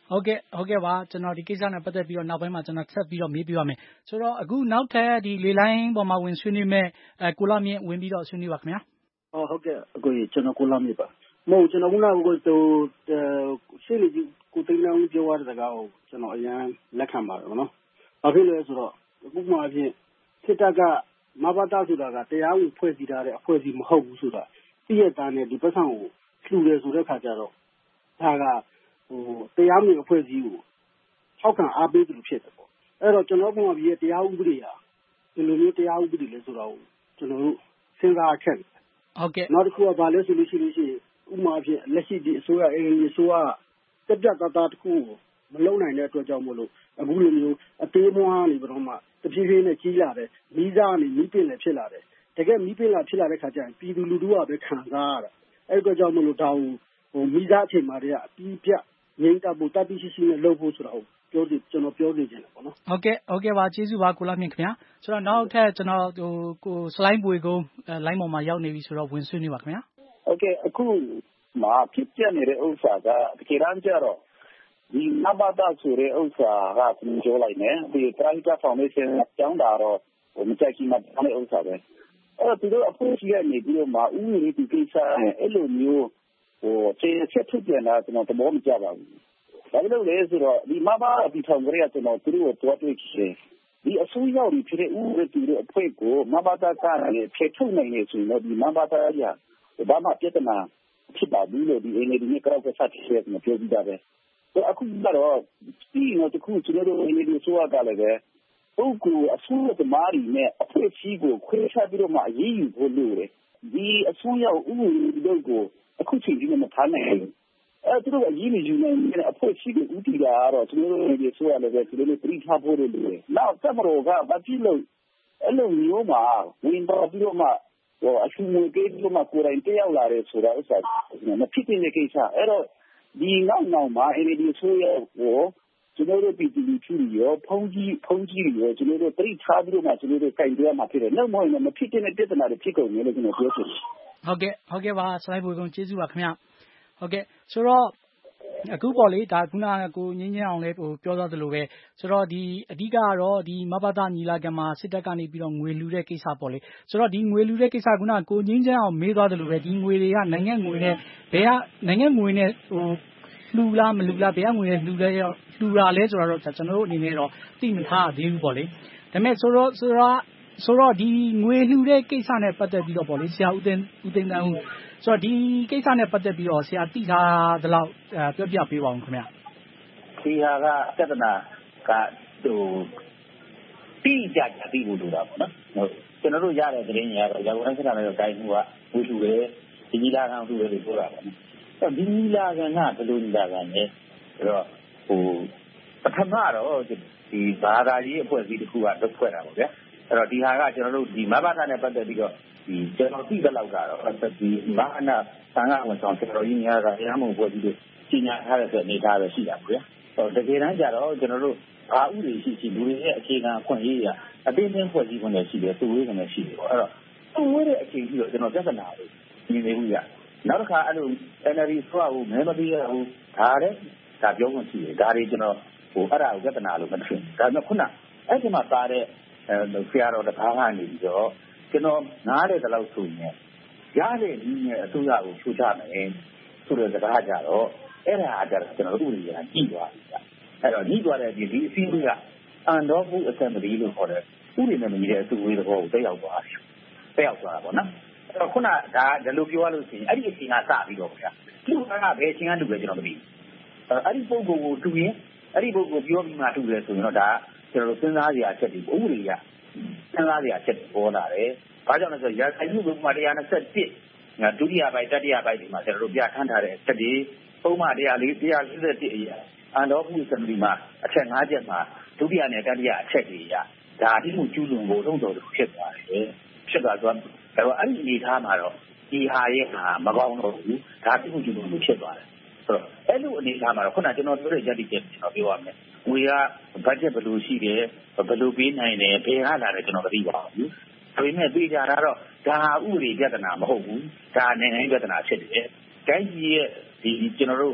ဟုတ်ကဲ့ဟုတ်ကဲ့ပါကျွန်တော်ဒီကိစ္စနဲ့ပတ်သက်ပြီးတော့နောက်ပိုင်းမှာကျွန်တော်ဆက်ပြီးတော့မေးပြပါမယ်ဆိုတော့အခုနောက်ထပ်ဒီလေလိုင်းပေါ်မှာဝင်ဆွေးနွေးမဲ့အဲကိုလာမြင့်ဝင်ပြီးတော့ဆွေးနွေးပါခင်ဗျာဟုတ်ဟုတ်ကဲ့အကိုကြီးကျွန်တော်ကိုလာမြင့်ပါမဟုတ်ကျွန်တော်ကကိုတို့ရှင်းနေကြကိုသိန်းလောင်းပြောရတဲ့စကားကိုကျွန်တော်အရင်လက်ခံပါတယ်နော်ဘာဖြစ်လဲဆိုတော့အခုမှအဖြစ်စစ်တပ်ကမဘာတာဆိုတာကတရားဝင်ဖွဲ့စည်းထားတဲ့အဖွဲ့အစည်းမဟုတ်ဘူးဆိုတာပြည့်ရတဲ့နဲ့ဒီပတ်စံကိုလှူတယ်ဆိုတဲ့ခါကျတော့ဒါကဟိုတရားဝင်အဖွဲ့အစည်းကိုထောက်ခံအားပေးတယ်ဖြစ်တယ်ပေါ့အဲ့တော့ကျွန်တော်ကပြည်ရဲ့တရားဥပဒေဟာဒီလိုမျိုးတရားဥပဒေလဲဆိုတော့ကျွန်တော်တို့စဉ်းစားခဲ့တယ်ဟုတ်ကဲ့နောက်တစ်ခုကဘာလဲဆိုလို့ရှိလို့ရှိရင်ဥပမာအဖြစ်လက်ရှိဒီအစိုးရအင်ဂျီအစိုးရတက်ပြတ်သားသားတစ်ခုကိုမလုံနိုင်တဲ့အတွက်ကြောင့်မို့လို့အခုလိုမျိုးအသေးမွှားနေပြီးတော့မှတဖြည်းဖြည်းနဲ့ကြီးလာတယ်မိသားနေမိပင်လည်းဖြစ်လာတယ်တကယ်မိပင်လာဖြစ်လာတဲ့ခါကျရင်ပြည်သူလူထုကပဲခံစားရတာအဲ့အတွက်ကြောင့်မို့လို့ဒါဟိုမိသားအချိန်မှာတည်းကအပြီးပြတ်ငြိမ်းချဖို့တတိရှိရှိနဲ့လုပ်ဖို့ဆိုတာကိုပြောစီကျွန်တော်ပြောနေခြင်းတယ်ပေါ့နော်ဟုတ်ကဲ့ဟုတ်ကဲ့ပါကျေးဇူးပါကိုလာမြင့်ခင်ဗျာဆိုတော့နောက်ထပ်ကျွန်တော်ဟိုကိုစလိုင်းပွေကုန်းလိုင်းပေါ်မှာရောက်နေပြီဆိုတော့ဝင်ဆွေးနွေးပါခင်ဗျာဟုတ်ကဲ့အခုမှာဖြစ်ပြနေတဲ့ဥစ္စာကတကယ်တမ်းကျတော့ဒီနဘာတာဆိုတဲ့ဥစ္စာကကျွန်တော်ပြောလိုက်မယ်ဒီ Private Foundation ကျောင်းတာတော့မကြိုက်ခင်မှာတဲ့ဥစ္စာပဲအဲ့တော့သူတို့အခုရှိရနေပြီးတော့မှဥပဒေဒီကိစ္စအဲ့လိုမျိုးဟိုခြေဆက်ထုတ်ပြန်တာကျွန်တော်သဘောမကျပါဘူးဒါကြောင့်လေဆိုတော့ဒီမဘာဒီထောင်ကြရကျွန်တော်သူတို့တော့တွေ့ချင်ဒီအစိုးရတွေဖြစ်တဲ့ဥပဒေတွေအဖွဲ့ကိုမဘာတာကလည်းဖြေထုတ်နိုင်နေဆိုတော့ဒီမဘာတာရဘာမှပြဿနာဖြစ်ပါဘူးလို့ဒီအနေနဲ့ကြောက်ကစားချင်တယ်ပြောပြတာပဲအခုကတော့ဒီနော်တခုကျွန်တော်တို့အနေနဲ့ဆိုရတာလည်းပဲပုဂ္ဂိုလ်အစိုးရသမားတွေနဲ့အဖွဲ့အစည်းကိုခွဲခြားပြီးတော့မှအရေးယူဖို့လိုတယ်ဒီအစိုးရဥပဒေတွေကိုအခုချိန်ကြီးမထားနိုင်ဘူးအဲသူတို့အရေးယူနေတယ်အဖွဲ့အစည်းကိုဥတီတာကတော့ကျွန်တော်တို့ဒီဆိုရလည်းပဲသူတို့ပြိထားဖို့လိုတယ်နောက်သမရောကဘာဖြစ်လို့အဲ့လိုမျိုးမှာဝင်ပါပြီးတော့မှဟိုအရှုံးငွေပေးပြီးတော့မှကိုယ်တိုင်တက်ရောက်လာတယ်ဆိုတာဥစ္စာမဖြစ်တဲ့ကိစ္စအဲ့တော့ဒီနောက်နောက်မှာ N L D ဆိုရကိုကျွန်တော်တို့ပြည်သူလူထုရောဖုံးကြီးဖုံးကြီးရောကျွန်တော်တို့ပြိထားပြီးတော့မှကျွန်တော်တို့ကင်တွဲမှာဖြစ်တယ်နောက်မှလည်းမဖြစ်တဲ့ပြဿနာတွေဖြစ်ကုန်တယ်လို့ကျွန်တော်ပြောချင်တယ်ဟုတ်ကဲ့ဟုတ်ကဲ့ပါစလိုက်ပွေကုန်းကျေးဇူးပါခင်ဗျဟုတ်ကဲ့ဆိုတော့အခုပေါ့လေဒါခုနကကိုငင်းချင်းအောင်လဲဟိုပြောသွားသလိုပဲဆိုတော့ဒီအဓိကကတော့ဒီမဘာသာညီလာခံမှာစစ်တပ်ကနေပြီးတော့ငွေလူတဲ့ကိစ္စပေါ့လေဆိုတော့ဒီငွေလူတဲ့ကိစ္စခုနကကိုငင်းချင်းအောင်မေးသွားသလိုပဲဒီငွေတွေကနိုင်ငံငွေနဲ့ဘယ်ကနိုင်ငံငွေနဲ့ဟိုလှူလားမလှူလားဘယ်ကငွေနဲ့လှူလဲလှူတာလဲဆိုတော့ကျွန်တော်တို့အနေနဲ့တော့သိမထားသေးဘူးပေါ့လေဒါပေမဲ့ဆိုတော့ဆိုတော့ဆိုတော့ဒီငွေလှူတဲ့ကိစ္စနဲ့ပတ်သက်ပြီးတော့ပေါ့လေဆရာဦးသိန်းဦးသိန်းတန်းဦးဆိုတော့ဒီကိစ္စနဲ့ပတ်သက်ပြီးတော့ဆရာသိထားသလောက်ပြောပြပေးပါဦးခင်ဗျဒီဟာကပြဿနာကဟိုတိကျကြသိဖို့လိုတာပေါ့နော်ဟုတ်ကျွန်တော်တို့ရတဲ့သတင်းတွေကတော့ရန်ကုန်တိုင်းစစ်ဌာနချုပ်တိုင်းမှုကဝေလူတယ်ဒီကြီးလာကောင်သူတွေပြောတာပေါ့နော်ဒီကြီးလာကန်ကဘယ်လိုကြီးလာကန်လဲဆိုတော့ဟိုပထမတော့ဒီဘာသာရေးအဖွဲ့အစည်းတစ်ခုကလုပ်ဖွဲ့တာပေါ့ဗျာအဲ့တော့ဒီဟာကကျွန်တော်တို့ဒီမဘာသာနဲ့ပတ်သက်ပြီးတော့ဒီကျွန်တော်သိတဲ့လောက်ကတော့ဒီမဟာနာသံဃာဝန်ဆောင်ကျွန်တော်ကြီးများကတရားမဝင်ဖွဲ့ပြီးတော့ကြီးညာထားတဲ့အနေအထားပဲရှိတာပေါ့ဗျာဟိုတကယ်တမ်းကျတော့ကျွန်တော်တို့ဘာဥပဒေရှိရှိလူတွေရဲ့အခြေခံအခွင့်အရေးရအတင်းတင်းဖွဲ့စည်းခွင့်နဲ့ရှိတယ်သူဝေးခွင့်နဲ့ရှိတယ်ပေါ့အဲ့တော့သူဝေးတဲ့အချိန်ကြီးတော့ကျွန်တော်ပြဿနာကိုမြင်နေဘူးရနောက်တစ်ခါအဲ့လို N L D ဆိုတော့မဲမပေးရဘူးဒါတဲ့ဒါပြောခွင့်ရှိတယ်ဒါတွေကျွန်တော်ဟိုအဲ့ဒါကိုပြဿနာလို့မထင်ဒါပေမဲ့ခုနအဲ့ဒီမှာပါတဲ့အဲဆရာတော်တပါးကနေပြီးတော့ကျွန်တော်နားတဲ့တလောက်ဆိုရင်ရတဲ့နည်းနဲ့အစိုးရကိုဖြိုချမယ်ဆိုတဲ့စကားကြတော့အဲ့ဒါအကြတော့ကျွန်တော်တို့ဥပဒေကကြည့်သွားပြီအဲ့တော့ညှိသွားတဲ့ဒီဒီအစည်းအဝေးကအန်တော်မှုအစံမရီလို့ခေါ်တဲ့ဥပဒေနဲ့မညီတဲ့အစည်းအဝေးတော့တက်ရောက်သွားတယ်တက်ရောက်သွားတာပေါ့နော်အဲ့တော့ခုနဒါဒီလိုပြောရလို့ရှိရင်အဲ့ဒီအချိန်ကစပြီးတော့ဗျာဒီကဘယ်အချိန်ကတူလဲကျွန်တော်မသိဘူးအဲ့ဒီပုံကိုတူရင်အဲ့ဒီပုံကိုပြောပြီးမှတူတယ်ဆိုရင်တော့ဒါကျွန်တော်စဉ်းစားစရာအချက်တွေဥပဒေကစဉ်းစားစရာအချက်ပေါ်လာတယ်ဘာကြောင့်လဲဆိုတော့ရာခိုင်မှုပုံမှန်one twenty-oneငါဒုတိယပိုင်းတတိယပိုင်းဒီမှာကျွန်တော်တို့ပြထမ်းထားတဲ့အချက်တွေပုံမှန်one forty-one အရာအန်တော်မှုစံဒီမှာအချက်fiveချက်မှာဒုတိယနဲ့တတိယအချက်တွေရဒါအတိမှုကျူးလွန်ဖို့လုံးတော်ဖြစ်သွားတယ်ဖြစ်သွားတော့အဲ့ဒီအနေထားမှာတော့ဒီဟာရဲ့ဟာမကောင်းတော့ဘူးဒါအတိမှုကျူးလွန်ဖို့ဖြစ်သွားတယ်ဆိုတော့အဲ့လိုအနေထားမှာတော့ခုနကျွန်တော်ပြောတဲ့ယက်တိချက်ကျွန်တော်ပြောရမယ်ငွေကဘတ်ဂျက်ဘယ်လိုရှိတယ်ဘယ်လိုပေးနိုင်တယ်ဘယ်ကလာတယ်ကျွန်တော်မသိပါဘူးဒါပေမဲ့ပေးကြတာတော့ဒါဟာဥပဒေပြဿနာမဟုတ်ဘူးဒါနိုင်ငံရေးပြဿနာဖြစ်တယ်တိုင်းပြည်ရဲ့ဒီကျွန်တော်တို့တ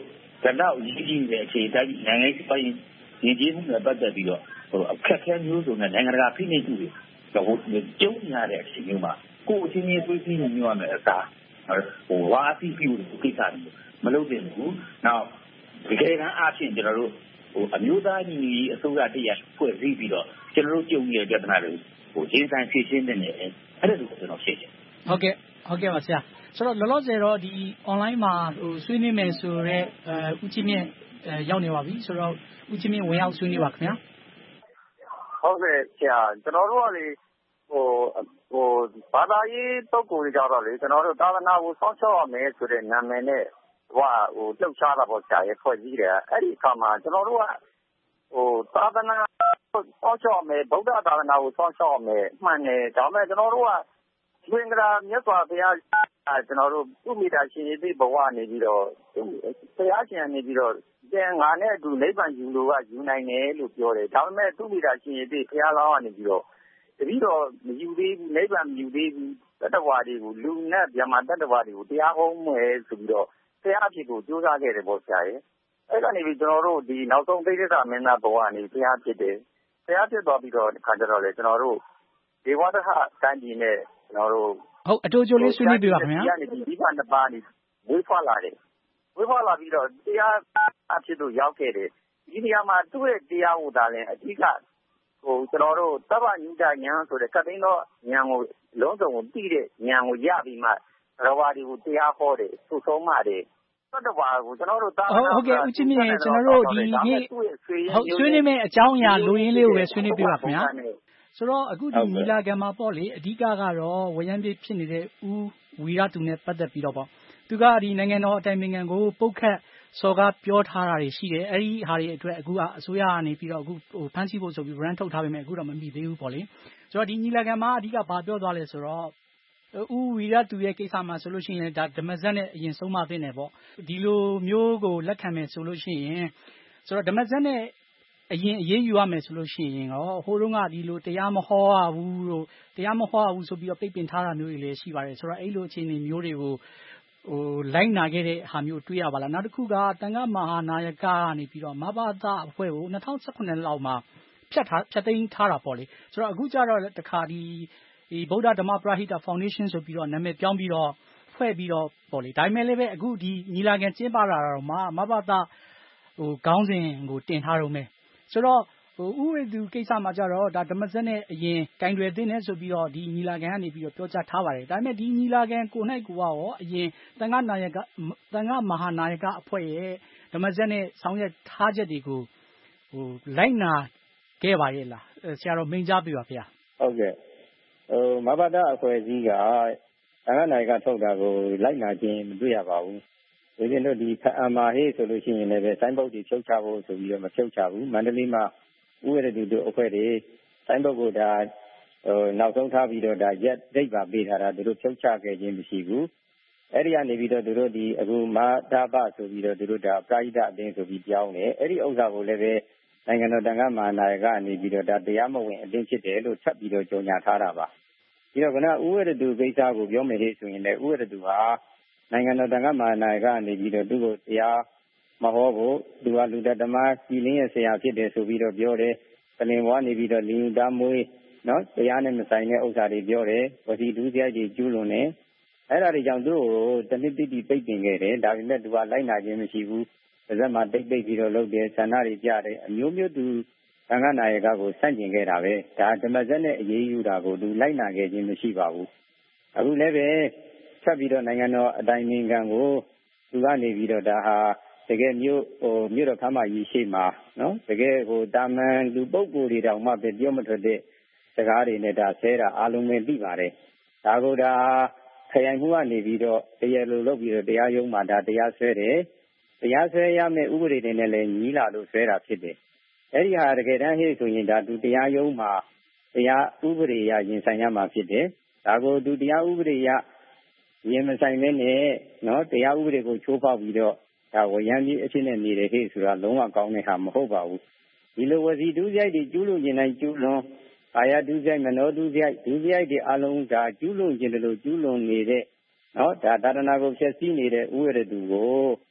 ကနောက်ရည်ကြီးတဲ့အချိန်တိုင်းနိုင်ငံရေးပိုင်းရည်ကြီးမှုနဲ့ပတ်သက်ပြီးတော့ဟိုအခက်အခဲမျိုးစုံနဲ့နိုင်ငံတကာဖိနှိပ်မှုတွေဟိုကျုံရတဲ့အချိန်မျိုးမှာကိုယ်အချင်းချင်းတွေးပြီးညှိရမယ်အစားဟိုဝါအသိပြုလို့ကိစ္စတွေမလုပ်သင့်ဘူးနောက်ဒီကနေ့အားဖြင့်ကျွန်တော်တို့ဟိုအမျိုးသားညီညီအစိုးရတရားဖွဲ့စည်းပြီးတော့ကျွန်တော်တို့ကြုံရတဲ့ပြဿနာတွေဟိုရင်ဆိုင်ဖြေရှင်းတဲ့နေအဲ့ဒါကိုကျွန်တော်ဖြေရှင်းဟုတ်ကဲ့ဟုတ်ကဲ့ပါဆရာဆိုတော့လောလောဆယ်တော့ဒီ online မှာဟိုဆွေးနွေးမယ်ဆိုတော့အဲဦးချင်းမြင့်ရောက်နေပါပြီဆိုတော့ဦးချင်းမြင့်ဝင်ရောက်ဆွေးနွေးပါခင်ဗျာဟုတ်ကဲ့ဆရာကျွန်တော်တို့ကလေဟိုဟိုဘာသာရေးပုဂ္ဂိုလ်တွေကြတော့လေကျွန်တော်တို့သာသနာကိုစောင့်ရှောက်ရမယ်ဆိုတဲ့နာမည်နဲ့ဟိုဟိုလှုပ်ရှားတာပေါ့ဆရာရဲ့ဖွဲ့စည်းတယ်အဲ့ဒီအခါမှာကျွန်တော်တို့ကဟိုသာသနာစောင့်ရှောက်ရမယ်ဗုဒ္ဓသာသနာကိုစောင့်ရှောက်ရမယ်မှန်တယ်ဒါပေမဲ့ကျွန်တော်တို့ကသင်္ကရာမြတ်စွာဘုရားကျွန်တော်တို့သူ့မိသားရှင်ရေးသိဘဝနေပြီးတော့ဘုရားရှင်နေပြီးတော့ကျန်ငါနဲ့အတူနိဗ္ဗာန်ယူလို့ကယူနိုင်တယ်လို့ပြောတယ်ဒါပေမဲ့သူ့မိသားရှင်ရေးသိဘုရားလောင်းကနေပြီးတော့တတိတော့မယူသေးဘူးနိဗ္ဗာန်မယူသေးဘူးတတ္တဝါတွေကိုလူနဲ့ဗျာမတတ္တဝါတွေကိုတရားဟောမယ်ဆိုပြီးတော့ဆရာအဖြစ်ကိုကြိုးစားခဲ့တယ်ပေါ့ဆရာရဲ့အဲ့ကနေပြီးကျွန်တော်တို့ဒီနောက်ဆုံးသိက္ခာမင်းသားဘဝနေဆရာဖြစ်တယ်ဆရာဖြစ်သွားပြီးတော့ခါကြတော့လေကျွန်တော်တို့ဒေဝဒဟတိုင်းပြည်နဲ့ကျွန်တော်တို့ဟုတ်အတူတူလေးဆွေးနွေးပြပါခင်ဗျာဒီကနေဒီဒီကနှစ်ပါးနေဝေးဖွာလာတယ်ဝေးဖွာလာပြီးတော့တရားအဖြစ်တို့ရောက်ခဲ့တယ်ဒီနေရာမှာသူ့ရဲ့တရားဟောတာလည်းအဓိကဟိုကျွန်တော်တို့သဗ္ဗညုတဉာဏ်ဆိုတဲ့ကသိန်းသောဉာဏ်ကိုလုံးစုံကိုသိတဲ့ဉာဏ်ကိုရပြီးမှရဝါဒီကိုတရားဟောတယ်သုဆုံးမှတယ်တတ္တဝါကိုကျွန်တော်တို့သာဟုတ်ကဲ့ဦးချင်းမြင့်ကျွန်တော်တို့ဒီနေ့ဟုတ်ဆွေးနွေးမယ့်အကြောင်းအရာလူရင်းလေးကိုပဲဆွေးနွေးပြပါခင်ဗျာဆိုတော့အခုဒီညီလာခံမှာပေါ့လေအဓိကကတော့ဝရမ်းပြေးဖြစ်နေတဲ့ဦးဝီရသူနဲ့ပတ်သက်ပြီးတော့ပေါ့သူကဒီနိုင်ငံတော်အတိုင်ပင်ခံကိုပုတ်ခတ်စော်ကားပြောထားတာတွေရှိတယ်အဲ့ဒီဟာတွေအတွက်အခုကအစိုးရကနေပြီးတော့အခုဟိုဖမ်းဆီးဖို့ဆိုပြီး run ထုတ်ထားပေမဲ့အခုတော့မမိသေးဘူးပေါ့လေဆိုတော့ဒီညီလာခံမှာအဓိကဘာပြောသွားလဲဆိုတော့ဦးဝီရသူရဲ့ကိစ္စမှာဆိုလို့ရှိရင်ဒါဓမ္မစက်နဲ့အရင်ဆုံးမသိနေပေါ့ဒီလိုမျိုးကိုလက်ခံမယ်ဆိုလို့ရှိရင်ဆိုတော့ဓမ္မစက်နဲ့အရင်အရေးယူရမယ်ဆိုလို့ရှိရင်ရောဟိုတုန်းကဒီလိုတရားမဟောရဘူးလို့တရားမဟောရဘူးဆိုပြီးတော့ပိတ်ပင်ထားတာမျိုးတွေလည်းရှိပါတယ်ဆိုတော့အဲ့လိုအခြေအနေမျိုးတွေကိုဟိုလိုက်နာခဲ့တဲ့ဟာမျိုးတွေ့ရပါလားနောက်တစ်ခုကတန်ခါမဟာနာယကကနေပြီးတော့မဘာသာအဖွဲ့ကို၂၀၁၇လောက်မှာဖြတ်ထားဖြတ်သိမ်းထားတာပေါ့လေဆိုတော့အခုကျတော့တခါဒီဒီဗုဒ္ဓဓမ္မပရဟိတဖောင်ဒေးရှင်းဆိုပြီးတော့နာမည်ပြောင်းပြီးတော့ဖွဲ့ပြီးတော့ပေါ့လေဒါပေမဲ့လည်းပဲအခုဒီညီလာခံကျင်းပလာတာတော့မှမဘာသာဟိုခေါင်းစဉ်ကိုတင်ထားတော့မယ်ဆိုတော့ဟိုဥရသူကိစ္စမှာကြတော့ဒါဓမ္မစက်နဲ့အရင်ကင်တွယ်သိနေဆိုပြီးတော့ဒီညီလာခံကနေပြီးတော့ပြောကြားထားပါတယ်ဒါပေမဲ့ဒီညီလာခံကို၌ကိုရောအရင်တန်ခါနာယကတန်ခါမဟာနာယကအဖွဲ့ရဲ့ဓမ္မစက်နဲ့ဆောင်ရွက်ထားချက်တွေကိုဟိုလိုက်နာခဲ့ပါရဲ့လားဆရာတော်မိန့်ကြားပြပါဗျာဟုတ်ကဲ့ဟိုမဘာသာအဖွဲ့အစည်းကတန်ခါနာယကထုတ်တာကိုလိုက်နာခြင်းမတွေ့ရပါဘူးဒီကျင်တို့ဒီဖအမာဟေးဆိုလို့ရှိရင်လည်းပဲစိုင်းပုတ်တွေဖြုတ်ချဖို့ဆိုပြီးတော့မဖြုတ်ချဘူးမန္တလေးမှာဥရတူတို့အဖွဲ့တွေစိုင်းပုတ်ကိုဒါဟိုနောက်ဆုံးထားပြီးတော့ဒါရက်ဒိတ်ပါပေးထားတာသူတို့ဖြုတ်ချခဲ့ခြင်းမရှိဘူးအဲ့ဒီကနေပြီးတော့သူတို့ဒီအခုမာတာပဆိုပြီးတော့သူတို့ဒါပရိဒအသင်းဆိုပြီးပြောင်းတယ်အဲ့ဒီဥစ္စာကိုလည်းပဲနိုင်ငံတော်တန်ခါမဟာနာယကနေပြီးတော့ဒါတရားမဝင်အသင်းဖြစ်တယ်လို့ထပ်ပြီးတော့ကြေညာထားတာပါပြီးတော့ကနဥရတူကိစ္စကိုပြောမယ်လေဆိုရင်လည်းဥရတူဟာနိုင်ငံတော်တန်ခါမဟာနာယကနေပြီးတော့သူ့ကိုတရားမဟောဖို့သူကလူတမစီလင်းရဲ့ဆရာဖြစ်တယ်ဆိုပြီးတော့ပြောတယ်ပလင်ဘွားနေပြီးတော့လင်းသားမွေးနော်တရားနဲ့မဆိုင်တဲ့ဥစ္စာတွေပြောတယ်ဝစီဒုစရိုက်တွေကျူးလွန်တယ်အဲ့ဒါတွေကြောင့်သူ့ကိုတနစ်တိတိပိတ်ပင်ခဲ့တယ်ဒါပေမဲ့သူကလိုက်နာခြင်းမရှိဘူးပါဇက်မှာတိတ်ပိတ်ပြီးတော့လုပ်တယ်ဆန္ဒတွေပြတယ်အမျိုးမျိုးသူတန်ခါနာယကကိုဆန့်ကျင်ခဲ့တာပဲဒါဓမ္မစက်နဲ့အရေးယူတာကိုသူလိုက်နာခဲ့ခြင်းမရှိပါဘူးအခုလည်းပဲဆက်ပြီးတော့နိုင်ငံတော်အတိုင်ပင်ခံကိုသူကနေပြီးတော့ဒါဟာတကယ်မျိုးဟိုမြို့တော်ခမ်းမကြီးရှိမှာနော်တကယ်ဟိုတာမန်လူပုဂ္ဂိုလ်တွေတောင်မှပဲပြောမထွက်တဲ့စကားတွေနဲ့ဒါဆဲတာအားလုံးပဲသိပါတယ်ဒါကိုဒါခရိုင်မှုကနေပြီးတော့တရားလိုလုပ်ပြီးတော့တရားရုံးမှာဒါတရားဆွဲတယ်တရားဆွဲရမယ့်ဥပဒေတွေနဲ့လည်းညီးလာလို့ဆွဲတာဖြစ်တယ်အဲ့ဒီဟာတကယ်တမ်းဟေ့ဆိုရင်ဒါသူတရားရုံးမှာတရားဥပဒေအရရင်ဆိုင်ရမှာဖြစ်တယ်ဒါကိုသူတရားဥပဒေအရရင်မဆိုင်မဲနဲ့နော်တရားဥပဒေကိုချိုးဖောက်ပြီးတော့ဒါဝရမ်းကြီးအဖြစ်နဲ့နေတယ်ဟေ့ဆိုတာလုံးဝကောင်းတဲ့ဟာမဟုတ်ပါဘူးဒီလိုဝစီဒုစရိုက်တွေကျူးလွန်ခြင်းတိုင်းကျူးလွန်အာရဒုစရိုက်မနောဒုစရိုက်ဒုစရိုက်တွေအလုံးဒါကျူးလွန်ခြင်းတို့ကျူးလွန်နေတဲ့နော်ဒါသာသနာကိုဖျက်ဆီးနေတဲ့ဥရတူကို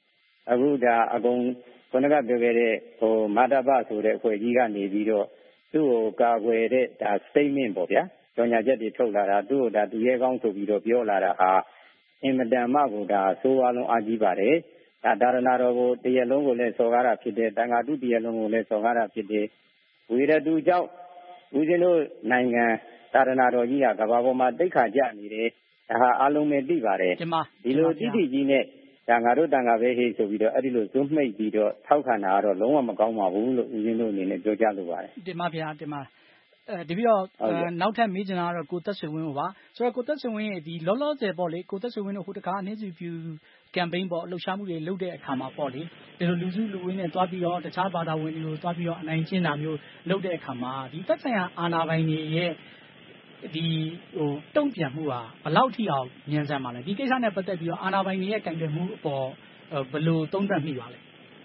အခုဒါအကုန်ခုနကပြောခဲ့တဲ့ဟိုမာတာဘဆိုတဲ့အဖွဲ့ကြီးကနေပြီးတော့သူ့ကိုကာကွယ်တဲ့ဒါ statement ပေါ့ဗျာကြော်ညာချက်တွေထုတ်လာတာသူ့ကိုဒါသူရဲကောင်းဆိုပြီးတော့ပြောလာတာဟာအင်မတန်မှကိုဒါဆိုးဝါးလုံးအားကြီးပါတယ်ဒါဒါရဏတော်ကိုတရက်လုံးကိုလည်းစော်ကားတာဖြစ်တယ်တန်ခါတုတရက်လုံးကိုလည်းစော်ကားတာဖြစ်တယ်ဝေရတူကြောင့်ဦးဇင်းတို့နိုင်ငံဒါရဏတော်ကြီးဟာကမ္ဘာပေါ်မှာတိတ်ခါကြနေတယ်ဒါဟာအလုံးမဲ့သိပါတယ်ဒီလိုတိတိကြီးနဲ့ဒါငါတို့တန်ခါပဲဟေးဆိုပြီးတော့အဲ့ဒီလိုဇွတ်မိတ်ပြီးတော့ထောက်ခံတာကတော့လုံးဝမကောင်းပါဘူးလို့ဦးဇင်းတို့အနေနဲ့ပြောကြားလိုပါတယ်တင်ပါဗျာတင်ပါအဲဒီပြီးတော့နောက်ထပ်မေးချင်တာကတော့ကိုသက်ဆွေဝင်းကိုပါဆိုတော့ကိုသက်ဆွေဝင်းရဲ့ဒီလောလောဆယ်ပေါ့လေကိုသက်ဆွေဝင်းတို့ဟိုတခါအနေစီဖြူ campaign ပေါ့လှုပ်ရှားမှုတွေလုပ်တဲ့အခါမှာပေါ့လေဒီလိုလူစုလူဝေးနဲ့တွားပြီးတော့တခြားဘာသာဝင်တွေကိုတွားပြီးတော့အနိုင်ကျင့်တာမျိုးလုပ်တဲ့အခါမှာဒီသက်ဆိုင်ရာအာဏာပိုင်တွေရဲ့ဒီဟိုတုံ့ပြန်မှုဟာဘယ်လောက်ထိအောင်ညံစမ်းပါလဲဒီကိစ္စနဲ့ပတ်သက်ပြီးတော့အာဏာပိုင်တွေရဲ့ကန့်ကွက်မှုအပေါ်ဘယ်လိုသုံးသပ်မိပါလဲ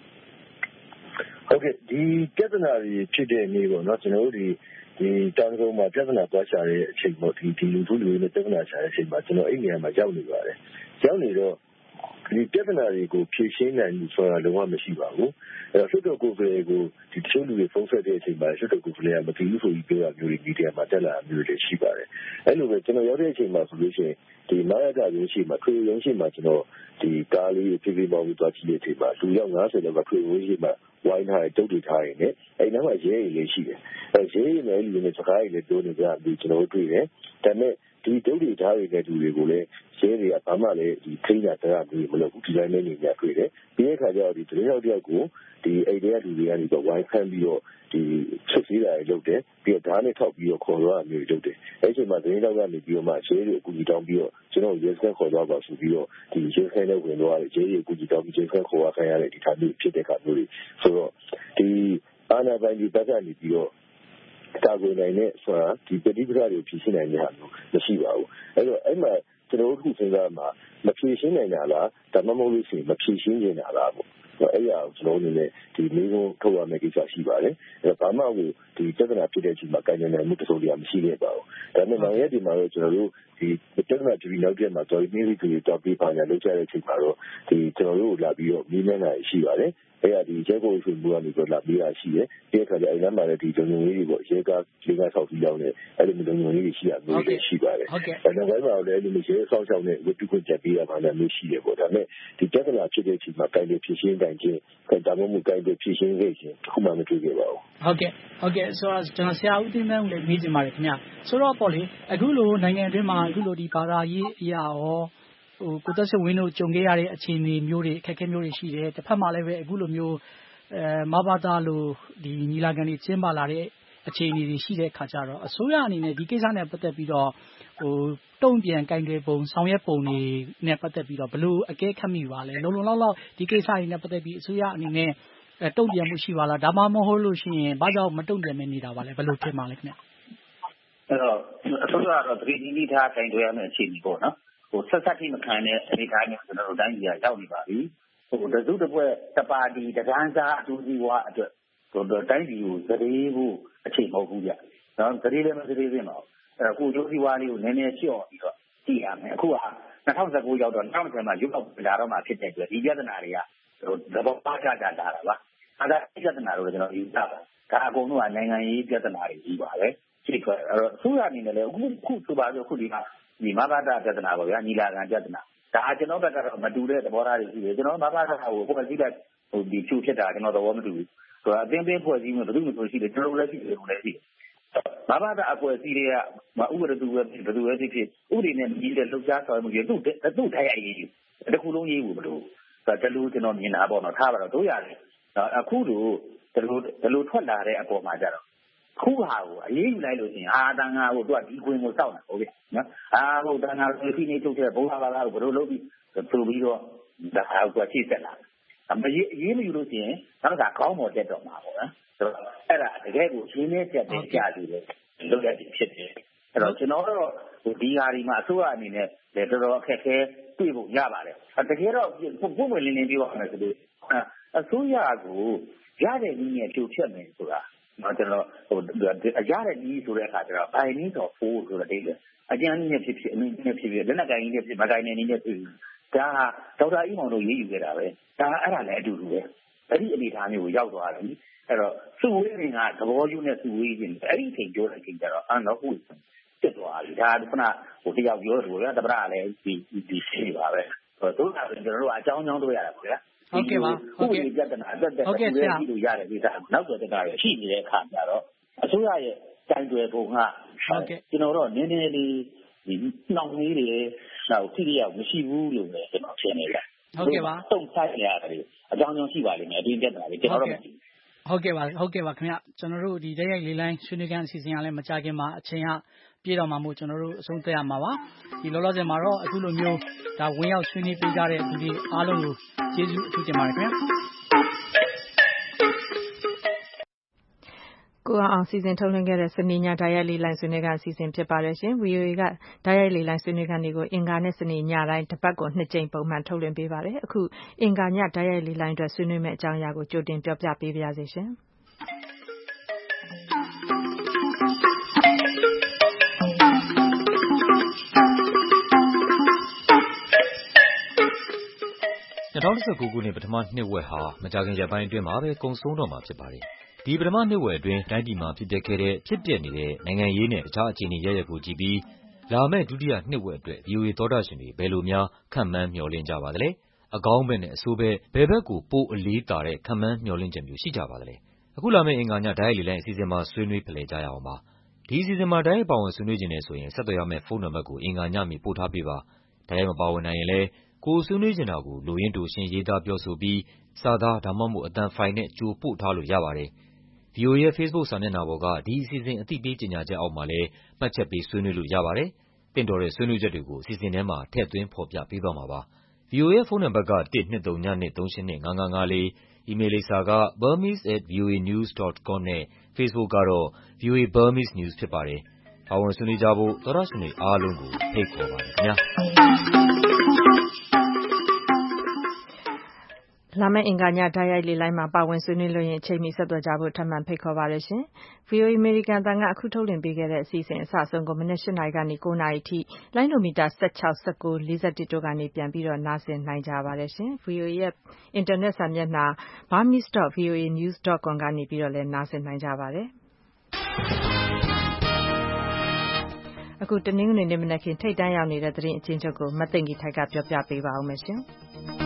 ဟုတ်ကဲ့ဒီပြဿနာတွေဖြစ်တဲ့နေ့ပေါ့နော်ကျွန်တော်တို့ဒီဒီတောင်ကုန်းမှာပြဿနာပွားချတဲ့အချိန်ပေါ့ဒီဒီလူထုလူတွေနဲ့ပြဿနာချတဲ့အချိန်မှာကျွန်တော်အဲ့နေရာမှာရောက်နေပါတယ်ရောက်နေတော့ဒီပြဿနာတွေကိုဖြေရှင်းနိုင်မှုဆိုတာလုံးဝမရှိပါဘူးအဲ့တော့ဆွတ်တော်ကိုယ်ကလေးကိုဒီတချို့လူတွေဖုန်းဆက်တဲ့အချိန်မှာဆွတ်တော်ကိုယ်ကလေးကမသိဘူးဆိုပြီးပြောတာမျိုးတွေဒီတရားမှာတက်လာမျိုးတွေရှိပါတယ်အဲ့လိုပဲကျွန်တော်ရောက်တဲ့အချိန်မှာဆိုလို့ရှိရင်ဒီမာရကရုံးရှိမှာထွေရုံးရှိမှာကျွန်တော်ဒီကားလေးပြေးပြေးပေါင်းပြီးသွားကြည့်တဲ့အချိန်မှာလူရောက်၅၀လောက်ကထွေရုံးရှိမှာဝိုင်းထားတဲ့တုတ်တွေထားရင်းနဲ့အဲ့နောက်မှာရဲရည်လေးရှိတယ်အဲ့ရဲရည်နဲ့လူတွေနဲ့စကားရည်လေးပြောနေကြပြီးကျွန်တော်တို့တွေ့တယ်ဒါပေမဲ့ဒီတုတ်တွေထားရတဲ့လူတွေကိုလည်းရဲတွေကဘာမှလည်းဒီထိန်းတာတရားမျိုးမလုပ်ဘူးဒီတိုင်းနဲ့နေကြတွေ့တယ်ပြီးတဲ့အခါကျတော့ဒီတရေရောက်တယောက်ကိုဒီအိတ်တွေကလူတွေကနေတော့ဝိုင်းဖမ်းပြီးတော့ဒီချက်စည်းတာတွေလုပ်တယ်ပြီးတော့ဓာတ်နဲ့ထောက်ပြီးတော့ခေါ်သွားတာမျိုးလုပ်တယ်အဲ့ဒီအချိန်မှာတရေရောက်ကနေပြီးတော့မှရဲတွေအကူကြီးတောင်းပြီးတော့ကျွန်တော်ရဲစခန်းခေါ်သွားပါဆိုပြီးတော့ဒီရဲစခန်းနဲ့ဝင်သွားတယ်ရဲတွေအကူကြီးတောင်းပြီးရဲစခန်းခေါ်သွားခိုင်းရတဲ့ဒီထားမျိုးဖြစ်တဲ့အခါမျိုးတွေဆိုတော့ဒီအာဏာပိုင်တွေဘက်ကနေပြီးတော့တာဝန်နိုင်တဲ့ဆိုတာဒီပဋိပက္ခတွေဖြေရှင်းနိုင်တဲ့ဟာမျိုးမရှိပါဘူးအဲ့တော့အဲ့မှာကျွန်တော်တို့ခုစဉ်းစားမှာမဖြေရှင်းနိုင်တာလားဒါမှမဟုတ်လို့ရှိရင်မဖြေရှင်းနေတာလားပေါ့အဲ့ရအောင်ကျွန်တော်အနေနဲ့ဒီမျိုးကိုထုတ်ရမယ့်ကိစ္စရှိပါတယ်အဲ့တော့ဘာမှကိုဒီပြဿနာဖြစ်တဲ့အချိန်မှာကိုင်နေနိုင်မှုတစုံတရာမရှိခဲ့ပါဘူးဒါပေမဲ့နောက်ရက်ဒီမှာတော့ကျွန်တော်တို့ဒီပြဿနာကြည့်နောက်ကျမှတော်ပြီးပြီးပြီးတော့ပြီးပါညာလုပ်ကြတဲ့အချိန်မှာတော့ဒီကျွန်တော်တို့လာပြီးတော့မိမနာရှိပါတယ်အဲ့ဒါဒီရဲကိုဆွေးမှုကနေတော့လာပြီးရရှိတယ်ဒီအခါကျအဲ့ဒါမှလည်းဒီဂျုံဂျုံလေးတွေပေါ့ရဲကားလေးကားဆောက်ပြီးရောက်နေအဲ့လိုမျိုးဂျုံဂျုံလေးတွေရှိရမျိုးတွေရှိပါတယ်အဲ့တော့ဘယ်မှာလဲဒီလိုရဲဆောက်ရှောက်နေဝတ္ထုခွင့်ချက်ပေးရမှာလည်းမျိုးရှိတယ်ပေါ့ဒါပေမဲ့ဒီပြဿနာဖြစ်တဲ့အချိန်မှာကိုင်တွေဖြည့်ရှင်းတိုင်းချင်းဒါမှမဟုတ်ကိုင်တွေဖြည့်ရှင်းခဲ့ခြင်းတစ်ခုမှမတွေ့ခဲ့ပါဘူးဟုတ်ကဲ့ဟုတ်ကဲ့ဆိုတော့ကျွန်တော်ဆရာဦးသိန်းမန်းလည်းမေးချင်ပါတယ်ခင်ဗျဆိုတော့ပေါ့လေအခုလိုနိုင်ငံအတွင်းမှာအခုလိုဒီဘာသာရေးအရာရောဟိုကိုသက်ဆွေဝင်းတို့ကြုံခဲ့ရတဲ့အခြေအနေမျိုးတွေအခက်အခဲမျိုးတွေရှိတယ်တစ်ဖက်မှာလည်းပဲအခုလိုမျိုးအဲမဘာသာလိုဒီညီလာခံတွေကျင်းပလာတဲ့အခြေအနေတွေရှိတဲ့အခါကျတော့အစိုးရအနေနဲ့ဒီကိစ္စနဲ့ပတ်သက်ပြီးတော့ဟိုတုံ့ပြန်ကင်တွယ်ပုံဆောင်ရွက်ပုံတွေနဲ့ပတ်သက်ပြီးတော့ဘယ်လိုအကဲခတ်မိပါလဲလုံလုံလောက်လောက်ဒီကိစ္စတွေနဲ့ပတ်သက်ပြီးအစိုးရအနေနဲ့တုံ့ပြန်မှုရှိပါလားဒါမှမဟုတ်လို့ရှိရင်ဘာကြောင့်မတုံ့ပြန်မနေတာပါလဲဘယ်လိုထင်ပါလဲခင်ဗျအဲ့တော့အစိုးရကတော့ပြည်ကြီးကြီးထားကင်တွယ်ရမယ့်အခြေအနေပေါ့နော်ဟိုဆက်ဆက်ထိမခံတဲ့အနေအထားမျိုးကျွန်တော်တို့တိုင်းပြည်ကရောက်နေပါပြီဟိုတစုတပွဲတပါတီတကန်းစားအတူစီဝါအတွက်ဟိုတိုင်းပြည်ကိုသတိဖို့အခြေမဟုတ်ဘူးဗျနော်သတိလည်းမသတိသိမှာအဲ့ကိုကျိုးစီဝါလေးကိုနည်းနည်းချော့ပြီးတော့ကြည့်ရမယ်အခုက၂၀၁၉ရောက်တော့၂၀၂၀မှာရုပ်ောက်လာတော့မှဖြစ်တဲ့အတွက်ဒီပြဿနာတွေကဟိုသဘောပါကြကြလာတာပါအဲ့ဒါပြဿနာတွေကိုကျွန်တော်ယူဆပါဒါအကုန်လုံးကနိုင်ငံရေးပြဿနာတွေကြီးပါပဲရှိခွဲအဲ့တော့အစိုးရအနေနဲ့လည်းအခုခုဆိုပါဆိုခုဒီမှာဒီမဘာသာပြဿနာပေါ့ဗျာညီလာခံပြဿနာဒါကျွန်တော်ဘက်ကတော့မတူတဲ့သဘောထားတွေရှိတယ်ကျွန်တော်မဘာသာကိုကိုယ်ကြည့်လိုက်ဟိုဒီဖြူဖြစ်တာကျွန်တော်သဘောမတူဘူးဆိုတော့အတင်းတင်းဖွဲ့စည်းမှုဘယ်သူမှမရှိတယ်ကျွန်တော်လည်းရှိတယ်လို့လည်းရှိတယ်မဘာသာအကွယ်စီတွေကမဥပဒေတူပဲဘယ်သူပဲဖြစ်ဖြစ်ဥပဒေနဲ့မြည်တဲ့လှုပ်ရှားဆောင်မှုတွေသူ့သူ့ထိုက်ရရေးတခုလုံးရေးဘူးမလို့ဆိုတော့တလူကျွန်တော်မြင်တာပေါ့နော်ထားပါတော့တို့ရတယ်အခုတို့တလူတလူထွက်လာတဲ့အပေါ်မှာကြတော့ခုဟာကိုအရေးယူလိုက်လို့ရှိရင်အာတန်ငါကိုသူကဒီခွင်ကိုစောက်နေဟုတ်ပြီနော်အာဟုတ်တန်ငါကိုဖိနေချုပ်တဲ့ဘုရားဘာသာကိုဘယ်လိုလုပ်ပြီးဆိုပြီးတော့ဒါဟာကိုချိတ်ဆက်လာအမရေးအရေးမယူလို့ရှိရင်နောက်ကခေါင်းပေါ်တက်တော့မှာပေါ့နော်ဆိုတော့အဲ့ဒါတကယ်ကိုရှင်းနေတက်တဲ့ကြာပြီလေလုပ်ရတဲ့ဖြစ်တယ်အဲ့တော့ကျွန်တော်တို့ဒီဟာဒီမှာအစိုးရအနေနဲ့လည်းတော်တော်အခက်အခဲတွေ့ဖို့ရပါတယ်တကယ်တော့ပုံမှန်လင်းလင်းပြောရမယ်ဆိုလို့အစိုးရကိုရတဲ့နည်းနဲ့ဖြိုဖျက်မယ်ဆိုတာနော်ကျွန်တော်ဟိုအရတဲ့နည်းဆိုတဲ့အခါကျတော့ by means of force ဆိုတဲ့အိမ်အကျဉ်းနည်းနဲ့ဖြစ်ဖြစ်အမင်းနည်းနဲ့ဖြစ်ဖြစ်လက်နက်ကိုင်နည်းနဲ့ဖြစ်မကိုင်တဲ့နည်းနဲ့ဖြစ်ဒါကဒေါက်တာအီမောင်တို့ရေးယူခဲ့တာပဲဒါကအဲ့ဒါလည်းအတူတူပဲအဲ့ဒီအနေအထားမျိုးကိုရောက်သွားတယ်အဲ့တော့စုဝေးနေတာသဘောကျနဲ့စုဝေးခြင်းအဲ့ဒီအချိန်ပြောတဲ့အချိန်ကျတော့အန်တော့ဟုတ်ဖြစ်သွားပြီဒါကခုနဟိုတယောက်ပြောတယ်ဗျာတပည့်ကလည်းဒီဒီရှိပါပဲတို့ကကျွန်တော်တို့အကြောင်းကြောင်းတွေ့ရတာပေါ့ဗျာဟုတ်ကဲ့ပါဟုတ်ကဲ့ပြဿနာအသက်သက်ကိုလည်းကြည့်လို့ရတယ်ဒီစားနောက်တော့တရားရရှိနေတဲ့အခါကျတော့အစိုးရရဲ့တိုင်တွယ်ပုံကဟုတ်ကဲ့ကျွန်တော်တို့နည်းနည်းလေးဒီနှောင့်နှေးတွေနောက်ထိရအောင်မရှိဘူးလို့လည်းကျွန်တော်ထင်နေတယ်ဟုတ်ကဲ့ပါတုံ့ဆိုင်ရတယ်အကြောင်းကြောင်းရှိပါလိမ့်မယ်ဒီပြဿနာလေးကျွန်တော်တို့ဟုတ်ကဲ့ပါဟုတ်ကဲ့ပါခင်ဗျကျွန်တော်တို့ဒီတိုက်ရိုက်လေးလိုင်းဆွေးနွေးခန်းအစီအစဉ်ကလည်းမကြခင်မှာအချိန်ကပြေတော့မှာမို့ကျွန်တော်တို့အဆုံးသတ်ရမှာပါဒီလောလောဆယ်မှာတော့အခုလိုမျိုးဒါဝင်ရောက်ဆွေးနွေးပေးကြတဲ့သူတွေအားလုံးကိုကျေးဇူးအထူးတင်ပါတယ်ခင်ဗျကိုအောင်စီစဉ်ထုတ်လွှင့်ခဲ့တဲ့စနေညဓာတ်ရိုက်လေးလိုင်းဆွေးနွေးခန်းအစီအစဉ်ဖြစ်ပါတယ်ရှင် ဗွီအိုအေ ကဓာတ်ရိုက်လေးလိုင်းဆွေးနွေးခန်းတွေကိုအင်္ဂါနဲ့စနေညတိုင်းတစ်ပတ်ကိုနှစ်ကြိမ်ပုံမှန်ထုတ်လွှင့်ပေးပါတယ်အခုအင်္ဂါညဓာတ်ရိုက်လေးလိုင်းအတွက်ဆွေးနွေးမယ့်အကြောင်းအရာကိုကြိုတင်ပြောပြပေးပါရစေရှင်၂၀၁၉ခုနှစ်ပထမနှစ်ဝက်ဟာမကြာခင်ရက်ပိုင်းအတွင်းမှာပဲကုန်ဆုံးတော့မှာဖြစ်ပါတယ်။ဒီပထမနှစ်ဝက်အတွင်းတိုင်းပြည်မှာဖြစ်ပျက်ခဲ့တဲ့ဖြစ်ပျက်နေတဲ့နိုင်ငံရေးနဲ့တခြားအခြေအနေရပ်ရပ်ကိုကြည့်ပြီးလာမယ့်ဒုတိယနှစ်ဝက်အတွက် ဗွီအိုအေသောတာရှင်တွေဘယ်လိုများခန့်မှန်းမျှော်လင့်ကြပါသလဲ။အကောင်းဘက်နဲ့အဆိုးဘက်ဘယ်ဘက်ကိုပိုအလေးသာတဲ့ခန့်မှန်းမျှော်လင့်ချက်မျိုးရှိကြပါသလဲ။အခုလာမယ့်အင်္ဂါညဓာတ်ရိုက်လေးလိုင်းအစီအစဉ်မှာဆွေးနွေးဖလှယ်ကြရအောင်ပါ။ဒီအစီအစဉ်မှာဓာတ်ရိုက်ပါဝင်ဆွေးနွေးခြင်းနဲ့ဆိုရင်ဆက်သွယ်ရမယ့်ဖုန်းနံပါတ်ကိုအင်္ဂါညမီပို့ထားပေးပါ။ဓာတ်ရိုက်မပါဝင်နိုင်ရင်လည်းကိုယ်ဆွေးနွေးချင်တာကိုလိုရင်းတိုရှင်းရေးသားပြောဆိုပြီးစာသားဒါမှမဟုတ်အသံဖိုင်နဲ့ကြိုပို့ထားလို့ရပါတယ်။ ဗွီအိုအေရဲ့ Facebook စာမျက်နှာပေါ်ကဒီအစီအစဉ်အသိပေးကြေညာချက်အောက်မှာလည်းမှတ်ချက်ပေးဆွေးနွေးလို့ရပါတယ်။သင့်တော်တဲ့ဆွေးနွေးချက်တွေကိုအစီအစဉ်ထဲမှာထည့်သွင်းဖော်ပြပေးသွားမှာပါ။ ဗွီအိုအေရဲ့ဖုန်းနံပါတ်ကone two zero two two three eight five five four အီးမေးလ်လိပ်စာက burmese at voanews dot com နဲ့ Facebook ကတော့ ဗွီအိုအေ Burmese News ဖြစ်ပါတယ်။ပါဝင်ဆွေးနွေးကြဖို့သောတရှင်တွေအားလုံးကိုဖိတ်ခေါ်ပါတယ်ခင်ဗျာလာမယ့်အင်္ဂါညဓာတ်ရိုက်လေးလိုင်းမှာပါဝင်ဆွေးနွေးလို့ရင်အချိန်မီဆက်သွယ်ကြဖို့ထပ်မံဖိတ်ခေါ်ပါရရှင်။ ဗွီအိုအေ American အသံကအခုထုတ်လွှင့်ပေးခဲ့တဲ့အစီအစဉ်အစအဆုံးကိုမနက်eightနာရီကနေnineနာရီထိလိုင်းဒိုမီတာsixteen, nineteen, forty-oneတို့ကနေပြန်ပြီးတော့နားဆင်နိုင်ကြပါတယ်ရှင်။ ဗွီအိုအေရဲ့အင်တာနက်စာမျက်နှာ burmese dot voa news dot com ကနေပြီးတော့လည်းနားဆင်နိုင်ကြပါတယ်။အခုတနင်္ဂနွေနေ့မနက်ခင်းထိပ်တန်းရောက်နေတဲ့သတင်းအချင်းချုပ်ကိုမသိင်္ဂီထိုက်ကပြောပြပေးပါဦးမယ်ရှင်။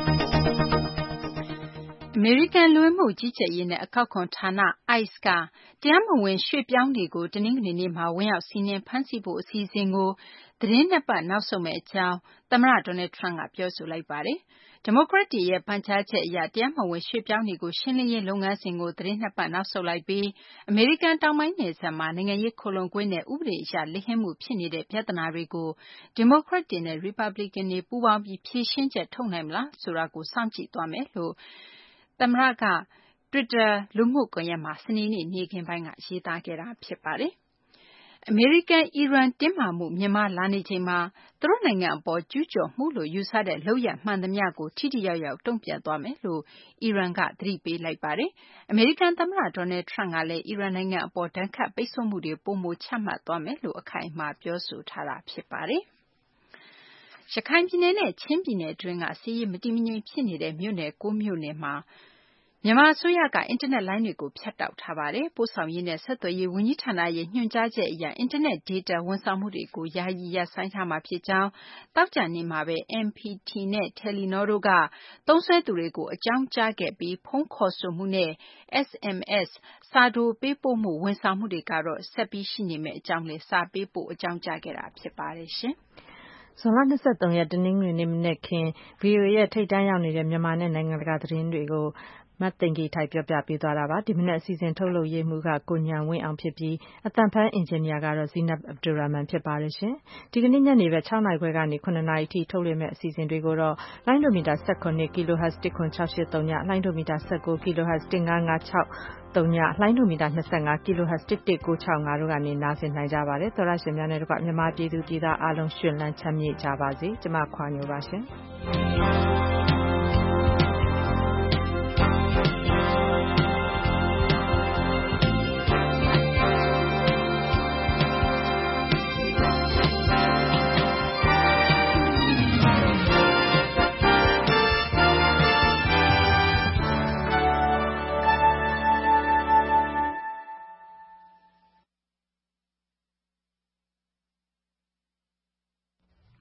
အမေရိကန်လူဝင်မှုကြီးကြပ်ရေးနဲ့အကောက်ခွန်ဌာန အိုက်စ် ကတရားမဝင်ရွှေ့ပြောင်းတွေကိုတနင်္ဂနွေနေ့မှာဝင်ရောက်စီးနင်းဖမ်းဆီးဖို့အစီအစဉ်ကိုသီတင်းနှစ်ပတ်နောက်ဆုတ်မယ့်အကြောင်းသမ္မတ Donald Trump ကပြောဆိုလိုက်ပါတယ်။ဒီမိုကရက်တွေရဲ့ပန်ကြားချက်အရတရားမဝင်ရွှေ့ပြောင်းတွေကိုရှင်းလင်းရေးလုပ်ငန်းစဉ်ကိုသီတင်းနှစ်ပတ်နောက်ဆုတ်လိုက်ပြီးအမေရိကန်တောင်ပိုင်းနယ်စပ်မှာနိုင်ငံရေးခိုလှုံခွင့်နဲ့ဥပဒေအရလိမ်လည်မှုဖြစ်နေတဲ့ပြဿနာတွေကိုဒီမိုကရက်တွေနဲ့ရီပတ်ဘလီကန်တွေပူးပေါင်းပြီးဖြေရှင်းချက်ထုတ်နိုင်မလားဆိုတာကိုစောင့်ကြည့်သွားမယ်လို့သမ္မတက Twitter လူမှုကွန်ရက်မှာစနေနေ့နေ့ခင်းပိုင်းကရေးသားခဲ့တာဖြစ်ပါတယ်။အမေရိကန်-အီရန်တင်းမာမှုမြင့်မားလာနေချိန်မှာသူတို့နိုင်ငံအပေါ်ကျူးကျော်မှုလို့ယူဆတဲ့လုပ်ရပ်မှန်သမျှကိုထိထိရောက်ရောက်တုံ့ပြန်သွားမယ်လို့အီရန်ကသတိပေးလိုက်ပါတယ်။အမေရိကန်သမ္မတ Donald Trump ကလည်းအီရန်နိုင်ငံအပေါ်ဒဏ်ခတ်ပိတ်ဆို့မှုတွေပိုမိုချမှတ်သွားမယ်လို့အခိုင်အမာပြောဆိုထားတာဖြစ်ပါတယ်။ရခိုင်ပြည်နယ်နဲ့ချင်းပြည်နယ်အတွင်းကစစ်ရေးမတည်မငြိမ်ဖြစ်နေတဲ့မြို့နယ်၉မြို့နယ်မှာမြန်မာအစိုးရကအင်တာနက်လိုင်းတွေကိုဖြတ်တောက်ထားပါတယ်။ပို့ဆောင်ရေးနဲ့ဆက်သွယ်ရေးဝန်ကြီးဌာနရဲ့ညွှန်ကြားချက်အရအင်တာနက်ဒေတာဝန်ဆောင်မှုတွေကိုယာယီရပ်ဆိုင်းထားမှာဖြစ်ကြောင်းသောကြာနေ့မှာပဲ M P T နဲ့ Telenor တို့ကသုံးစွဲသူတွေကိုအကြောင်းကြားခဲ့ပြီးဖုန်းခေါ်ဆိုမှုနဲ့ S M S စာတိုပေးပို့မှုဝန်ဆောင်မှုတွေကတော့ဆက်ပြီးရှိနေမယ့်အကြောင်းလည်းစာပေးပို့အကြောင်းကြားခဲ့တာဖြစ်ပါတယ်ရှင်။ဇွန်လ၂၃ရက်တနင်္ဂနွေနေ့မနက်ခင်း ဗွီအိုအေရဲ့ထိပ်တန်းရောက်နေတဲ့မြန်မာနဲ့နိုင်ငံတကာသတင်းတွေကိုမသိင်္ဂီထိုက်ပြောပြပေးသွားတာပါ။ဒီမနက်အစီအစဉ်ထုတ်လုပ်ရေးမှူးကကိုဉာဏ်ဝင်းအောင်ဖြစ်ပြီးအသံဖမ်းအင်ဂျင်နီယာကတော့ Zeenab Abdulrahman ဖြစ်ပါတယ်ရှင်။ဒီကနေ့ညနေဘက်၆နာရီခွဲကနေ၇နာရီထိထုတ်လွှင့်မယ့်အစီအစဉ်တွေကိုတော့လိုင်းဒိုမီတာone seven ကီလိုဟတ်ဇ်one six six eight threeလိုင်းဒိုမီတာnineteenကီလိုဟတ်ဇ်one five five six threeလိုင်းဒိုမီတာtwenty-fiveကီလိုဟတ်ဇ်one one nine six fiveတို့ကနေနားဆင်နိုင်ကြပါတယ်။သောရရှင်များနဲ့တကွမြန်မာပြည်သူပြည်သားအားလုံးရှင်လန်းချမ်းမြေ့ကြပါစေ။ကျမခွာညိုပါရှင်။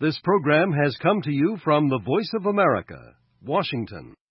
This program has come to you from the Voice of America, Washington.